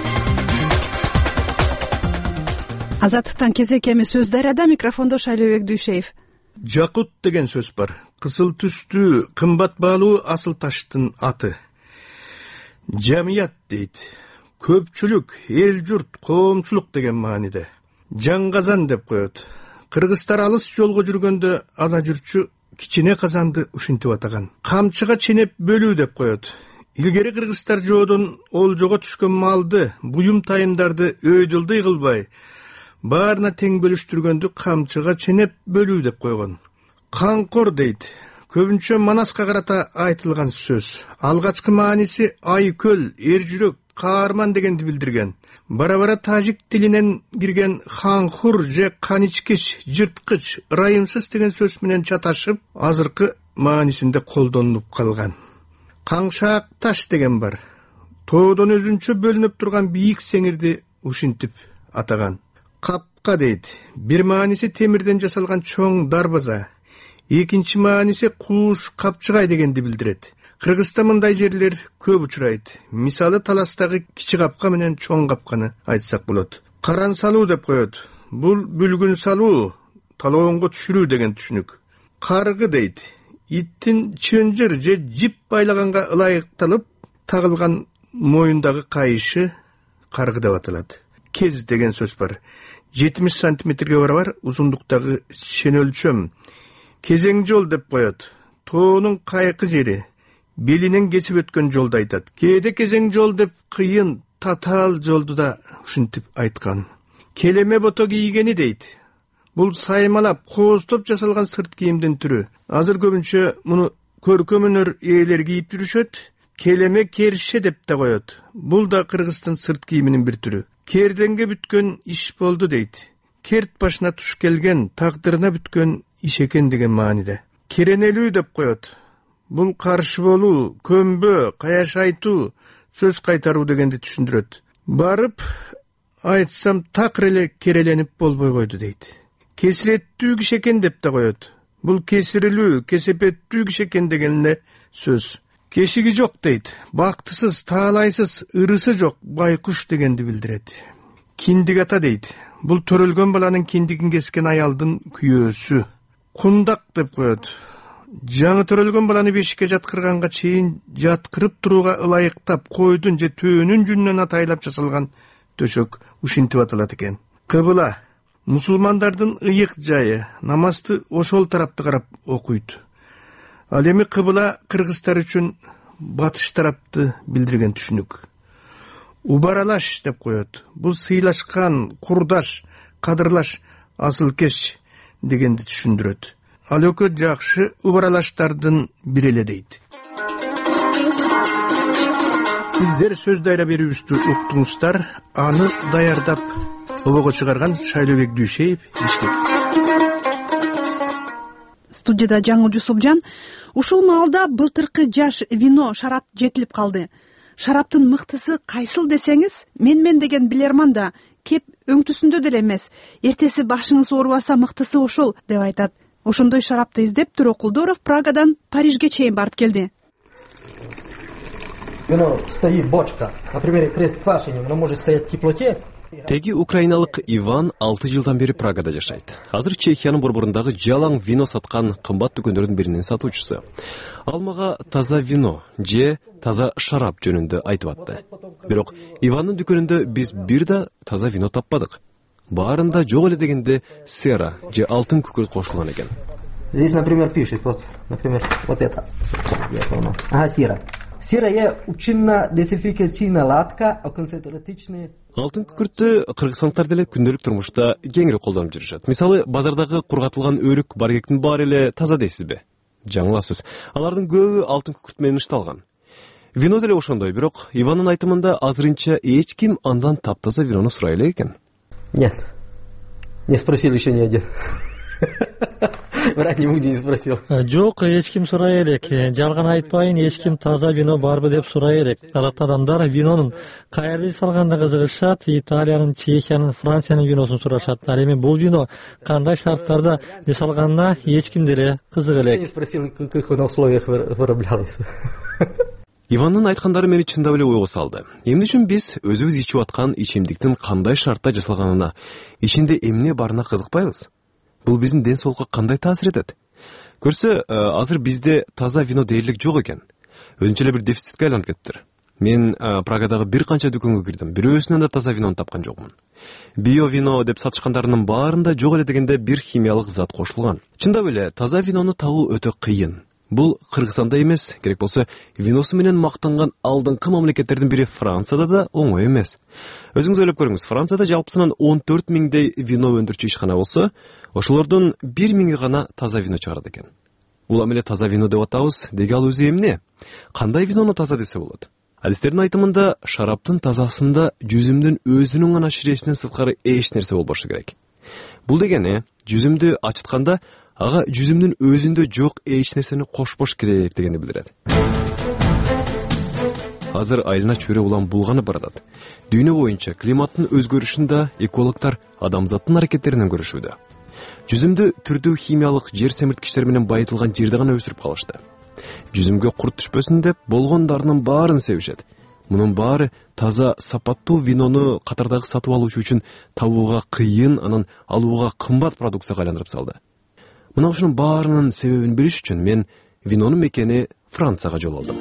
Азаттыктан кезек эми сөз дарыяда, микрофондо Шайлообек Дүйшеев. Жакут деген сөз бар. Кызыл түстүү, кымбат баалуу асыл таштын аты. Жамият дейт. Көпчүлүк, эл журт, коомчулук деген мааниде. Жан казан деп коет. Кыргыздар алыс жолго жүргөндө ана жүрчү кичине казанды ушинтип атаган. Камчыга ченеп бөлүү деп коет. Илгери кыргыздар жоодон олжого түшкөн малды, буюм тайымдарды өйдүлдүй кылбай, баарына тең бөлүштүргөндү камчыга ченеп бөлүү деп койгон. Канкор дейт. Көбүнчө Манаска карата айтылган сөз. Алгачкы мааниси айкөл, эр жүрөк, каарман дегенди билдирген. Бара-бара тажик тилинен кирген ханхур же каничкич, жырткыч, ырайымсыз деген сөз менен чаташып, азыркы маанисинде колдонулуп калган. Каңшаак таш деген бар. Тоодон өзүнчө бөлүнүп турган бийик сеңирди ушинтип атаган. Капка дейт. Бир мааниси темирден жасалган чоң дарбаза. Экинчи мааниси кууш, капчыгай дегенди билдирет. Кыргызста мындай жерлер көп учурайт. Мисалы Таластагы кичи капка менен чоң капканы айтсак болот. Каран салуу деп коет. Бул бүлгүн салуу, талоонго түшүрүү деген түшүнүк. Каргы дейт. Иттин чынжыр же жип байлаганга ылайыкталып тагылган моюндагы кайышы каргы деп аталат. Кез деген сөз бар. жетимиш сантиметрге барабар узундуктагы шен өлчөм. Кезең жол деп коет. Тоонун кайкы жери, белинен кесип өткөн жолду айтат. Кээде кезең жол деп кыйын, татаал жолду да ушинтип айткан. Келеме бото кийгени дейт. Бул саймалап, кооздоп жасалган сырт кийимдин түрү. Азыр көбүнчө муну көркөм өнөр ээлери кийип жүрүшөт. Келеме керше деп да коет. Бул да Кыргыздын сырт кийиминин бир түрү. Керденге бүткөн иш болду дейт. Керт башына туш келген, тагдырына бүткөн иш экен деген мааниде. Керенелүү деп коет. Бул каршы болуу, көмбө, каяш айтуу, сөз кайтаруу дегенди түшүндүрөт. Барып айтсам такыр эле кереленип болбой койду дейт. Кесиреттүү киши экен деп да коет. Бул кесирилүү, кесепеттүү киши экен деген эле сөз. Кешиги жок дейт. Бактысыз, таалайсыз, ырысы жок, байкуш дегенди билдирет. Киндик ата дейт. Бул төрөлгөн баланын киндигин кескен аялдын күйөөсү. Кундак деп коет. Жаңы төрөлгөн баланы бешикке жаткырганга чейин жаткырып турууга ылайыктап койдун же төөнүн жүнүнөн атайлап жасалган төшөк ушинтип аталат экен. Кыбыла. Мусулмандардын ыйык жайы, намазды ошол тарапты карап окуйт. Ал эми кыбыла кыргыздар үчүн батыш тарапты билдирген түшүнүк. Убаралаш деп коет. Бул сыйлашкан, курдаш, кадырлаш, асыл кеш дегенди түшүндүрөт. Ал өкө жакшы убаралаштардын бири эле дейт. Сиздер сөз дайра берүүбүздү уктуңуздар. Аны даярдап обого чыгарган Шайлообек Дүйшеев, Бишкек. Студияда Жаңыл Жусупжан. Ушул маалда былтыркы жаш вино шарап жетилип калды. Шараптын мыктысы кайсыл десеңиз, мен-мен деген билерман да, кеп өңтүсүндө деле эмес. Эртеси башыңыз оорубаса мыктысы ошол деп айтат. Ошондой шарапты издеп Турок Кулдоров Прагадан Парижге чейин барып келди. Вино стоит бочка. Например, крест квашени, оно может стоять в теплоте. Теги украиналык Иван алты жылдан бери Прагада жашайт. Азыр Чехиянын борборундагы жалаң вино саткан кымбат дүкөндөрдүн биринин сатуучусу. Ал мага таза вино же таза шарап жөнүндө айтып атты. Бирок Ивандын дүкөнүндө биз бир да таза вино таппадык. Баарында жок эле дегенде сера же алтын күкүрт кошулган экен. Здесь, например, пишет, вот, например, вот это. Ага, сера. Сера е учинна дезинфекцийна латка, концентратичный. Алтын күкүрттү кыргызстандыктар деле күндөлүк турмушта кеңири колдонуп жүрүшөт. Мисалы, базардагы кургатылган өрүк, баргектин баары эле таза дейсизби? Жаңыласыз. Алардын көбү алтын күкүрт менен ишталган. Вино деле ошондой, бирок Ивандын айтымында азырынча эч ким андан таптаза винону сурай элек экен. Нет, не спросил еще ни один. Врать не буду, не спросил. Жок, эч ким сурай элек. Жалган айтпайын, эч ким таза вино барбы деп сурай элек. Адатта адамдар винонун каерде жасалганына кызыгышат, Италиянын, Чехиянын, Франциянын виносун сурашат. Ал эми бул вино кандай шарттарда жасалганына эч ким деле кызык элек. Не спросил, в каких условиях выраблялось. Ивандын айткандары мени чындап эле ойго салды. Эмне үчүн биз өзүбүз ичип аткан ичимдиктин кандай шартта жасалганына, ичинде эмне барына кызыкпайбыз? Бул биздин ден соолукка кандай таасир этет? Көрсө, азыр бизде таза вино дээрлик жок экен. Өзүнчө эле бир дефицитке айланып кетиптир. Мен Прагадагы бир канча дүкөнгө кирдим. Бирөөсүнөн да таза винону тапкан жокмун. Био вино деп сатышкандарынын баарында жок эле дегенде бир химиялык зат кошулган. Чындап эле таза винону табуу өтө кыйын. Бул Кыргызстанда эмес, керек болсо виносу менен мактанган алдыңкы мамлекеттердин бири Францияда да оңой эмес. Өзүңүз ойлоп көрүңүз, Францияда жалпысынан он төрт миңдей вино өндүрчү ишкана болсо, ошолордун бир миңи гана таза вино чыгарат экен. Улам эле таза вино деп атабыз, деги ал өзү эмне? Кандай винону таза десе болот? Адистердин айтымында шараптын тазасында жүзүмдүн өзүнүн гана ширесинен сырткары эч нерсе болбошу керек. Бул дегени, жүзүмдү ачытканда ага жүзүмдүн өзүндө жок эч нерсени кошпош керек дегенди билдирет. Азыр айлана чөйрө улам булганып баратат. Дүйнө боюнча климаттын өзгөрүшүн да экологдор адамзаттын аракеттеринен көрүшүүдө. Жүзүмдү түрдүү химиялык жер семирткичтер менен байытылган жерде гана өсүрүп калышты. Жүзүмгө курт түшпөсүн деп болгондарынын баарын себишет. Мунун баары таза сапаттуу винону катардагы сатып алуучу үчүн табууга кыйын, анан алууга кымбат продукцияга айландырып салды. Мына ушунун баарынын себебин билиш үчүн мен винонун мекени Францияга жол алдым.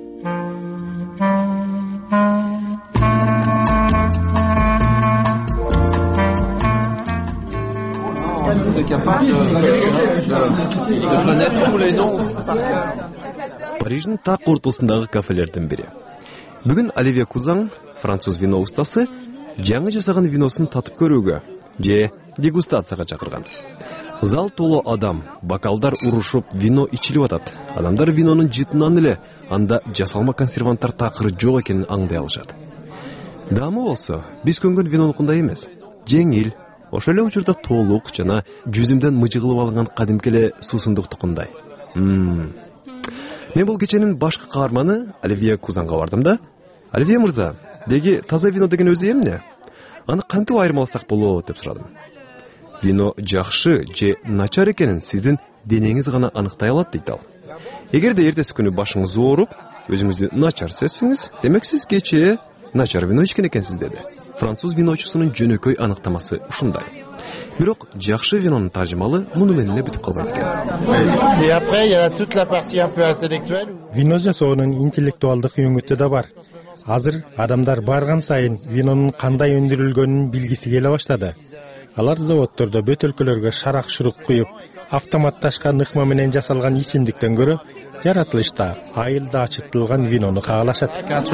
Париждин так ортосундагы кафелердин бири. Бүгүн Оливье Кузан, француз вино устасы, жаңы жасаган виносун татып көрүүгө же дегустацияга чакырган. Зал толо адам, бокалдар урушуп, вино ичилип атат. Адамдар винонун жытынан эле анда жасалма консерванттар такыры жок экенин аңдай алышат. Даамы болсо, биз көнгөн винонукундай эмес. Жеңил, ошол эле учурда толук жана жүзүмдөн мыжыгылып алынган кадимки эле суусундуктукундай. Мм. Мен бул кеченин башкы каарманы Оливье Кузанга бардым да. Оливье мырза, деги таза вино деген өзү эмне? Аны кантип айырмаласак болот деп сурадым. Вино жакшы же начар экенин сиздин денеңиз гана аныктай алат дейт ал. Эгерде эртеси күнү башыңыз ооруп, өзүңүздү начар сезсеңиз, демек сиз кечээ начар вино ичкен экенсиз деди. Француз виночусунун жөнөкөй аныктамасы ушундай. Бирок жакшы винонун таржымалы муну менен эле бүтүп калган экен. Вино жасоонун интеллектуалдык өңүтү да бар. Азыр адамдар барган сайын винонун кандай өндүрүлгөнүн билгиси келе баштады. Алар заводдордо бөтөлкөлөргө шарак-шурук куюп, автоматташкан ыкма менен жасалган ичимдиктен көрө жаратылышта айылда ачытылган винону каалашат.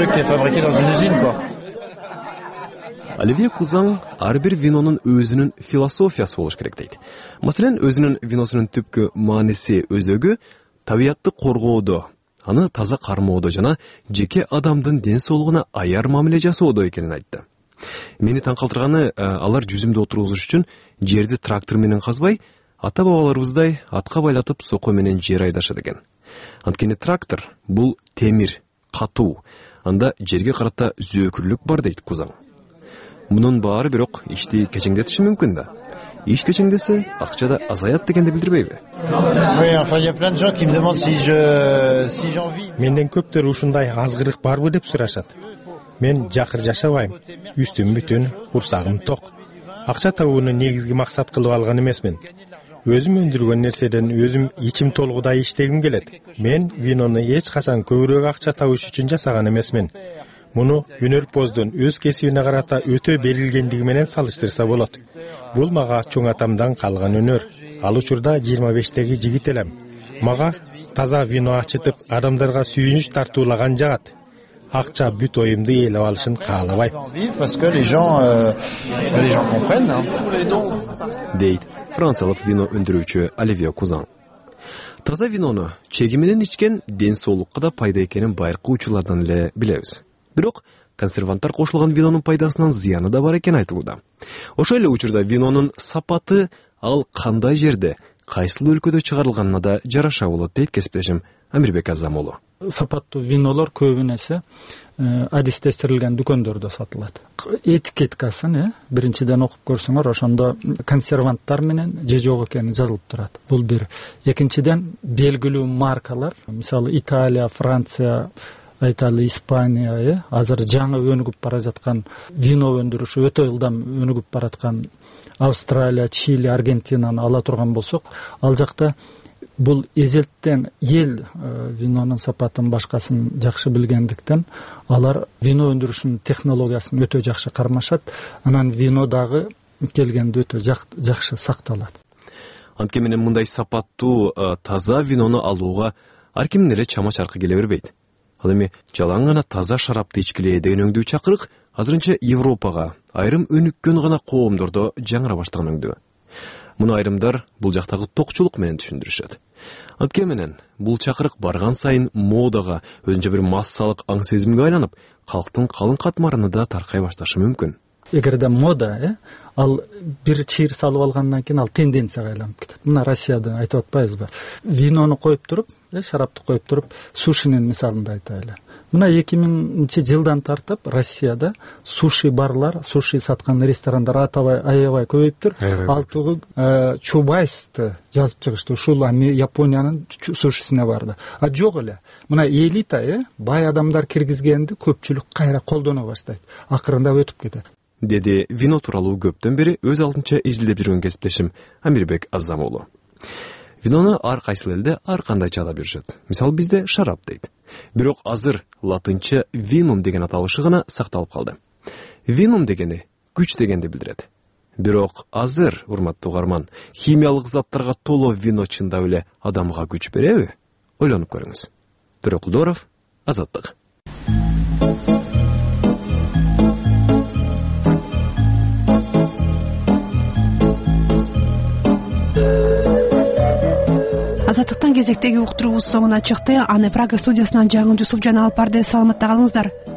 Оливье Кузан ар бир винонун өзүнүн философиясы болуш керек дейт. Маселен, өзүнүн виносунун түпкү мааниси өзөгү табиятты коргоодо, аны таза кармоодо жана жеке адамдын ден соолугуна аяр мамиле жасоодо экенин айтты. Мени таң калтырганы, алар жүзүмдү отургузуш үчүн жерди трактор менен казбай, ата бабаларыбыздай атка байлатып сокко менен жер айдашат экен. Анткени трактор бул темир, катуу, анда жерге карата зөөкүрлүк бар дейт Кузан. Мунун баары бирок ишти кечеңдетиши мүмкүн да. Иш кечеңдесе, акча да азаят дегенди билдирбейби? Менден көптөр ушундай азгырык барбы деп сурашат. Мен жакыр жашабайм. Үстүм бүтүн, курсагым ток. Акча табууну негизги максат кылып алган эмесмин. Өзүм өндүргөн нерседен өзүм ичим толгудай иштегим келет. Мен винону эч качан көбүрөөк акча табыш үчүн жасаган эмесмин. Муну өнөрпоздун өз кесибине карата өтө берилгендиги менен салыштырса болот. Бул мага чоң атамдан калган өнөр. Ал учурда жыйырма бештеги жигит элем. Мага таза вино ачытып, адамдарга сүйүнүч тартуулаган жагат. Акча бүт оюмду ээлеп алышын каалабайм. Дейт франциялык вино өндүрүүчү Оливье Кузан. Таза винону чеги менен ичкен ден соолукка да пайда экенин байыркы учурлардан эле билебиз. Бирок консерванттар кошулган винонун пайдасынан зыяны да бар экени айтылууда. Ошол эле учурда винонун сапаты ал кандай жерде, кайсыл өлкөдө чыгарылганына да жараша болот дейт кесиптешим Амирбек Азамолу. Сапаттуу винолор көбүн эсе адистештирилген дүкөндөрдө сатылат. Этикеткасын э биринчиден окуп көрсөңөр, ошондо консерванттар менен же жок экени жазылып турат. Бул бир. Экинчиден белгилүү маркалар, мисалы Италия, Франция, Италия, Испания, э азыр жаңы өнүгүп бара жаткан вино өндүрүшү өтө ылдам өнүгүп бараткан Австралия, Чили, Аргентинаны ала турган болсок, ал жакта бул эзелттен эл винонун сапатын башкасын жакшы билгендиктен алар вино өндүрүшүнүн технологиясын өтө жакшы кармашат. Анан вино дагы келгенде өтө жакшы сакталат. Анткени менен мындай сапаттуу таза винону алууга ар кимдин эле чама чаркы келе бербейт. Ал эми жалаң гана таза шарапты ичкиле деген өңдүү чакырык азырынча Европага, айрым өнүккөн гана коомдордо жаңыра баштаган өңдүү. Муну айрымдар бул жактагы токчулук менен түшүндүрүшөт. Анткени менен бул чакырык барган сайын модага, өзүнчө бир массалык аң сезимге айланып, калктын калың катмарына да таркай башташы мүмкүн. Эгерде мода, э, ал бир чийир салып алгандан кийин ал тенденцияга айланып кетет. Мына Россияда айтып атпайбызбы? Винону коюп туруп, э, шарапты коюп туруп, сушинин мисалында айтайлы. Мына эки миңинчи жылдан тартып Россияда суши барлар, суши саткан ресторандар атабай аябай көбөйүптүр. Ал тугу Чубайсты жазып чыгышты. Ушул Япониянын сушисине барды. А жок эле. Мына элита, э, бай адамдар киргизгенди көпчүлүк кайра колдоно баштайт. Акырында өтүп кетет. Деди вино тууралуу көптөн бери өз алдынча изилдеп жүргөн кесиптешим Амирбек Азамолу. Винону ар кайсыл элде ар кандайча ала беришет. Мисалы бизде шарап дейт. Бирок азыр латынча винум деген аталышы гана сакталып калды. Винум дегени күч дегенди билдирет. Бирок азыр, урматтуу угарман, химиялык заттарга толо вино чындап эле адамга күч береби? Ойлонуп көрүңүз. Төрөкулдоров, Азаттык. Азаттыктын кезектеги уктуруубуз соңуна чыкты. Аны Прага студиясынан Жаңыл Жусупжан алып барды. Саламатта калыңыздар.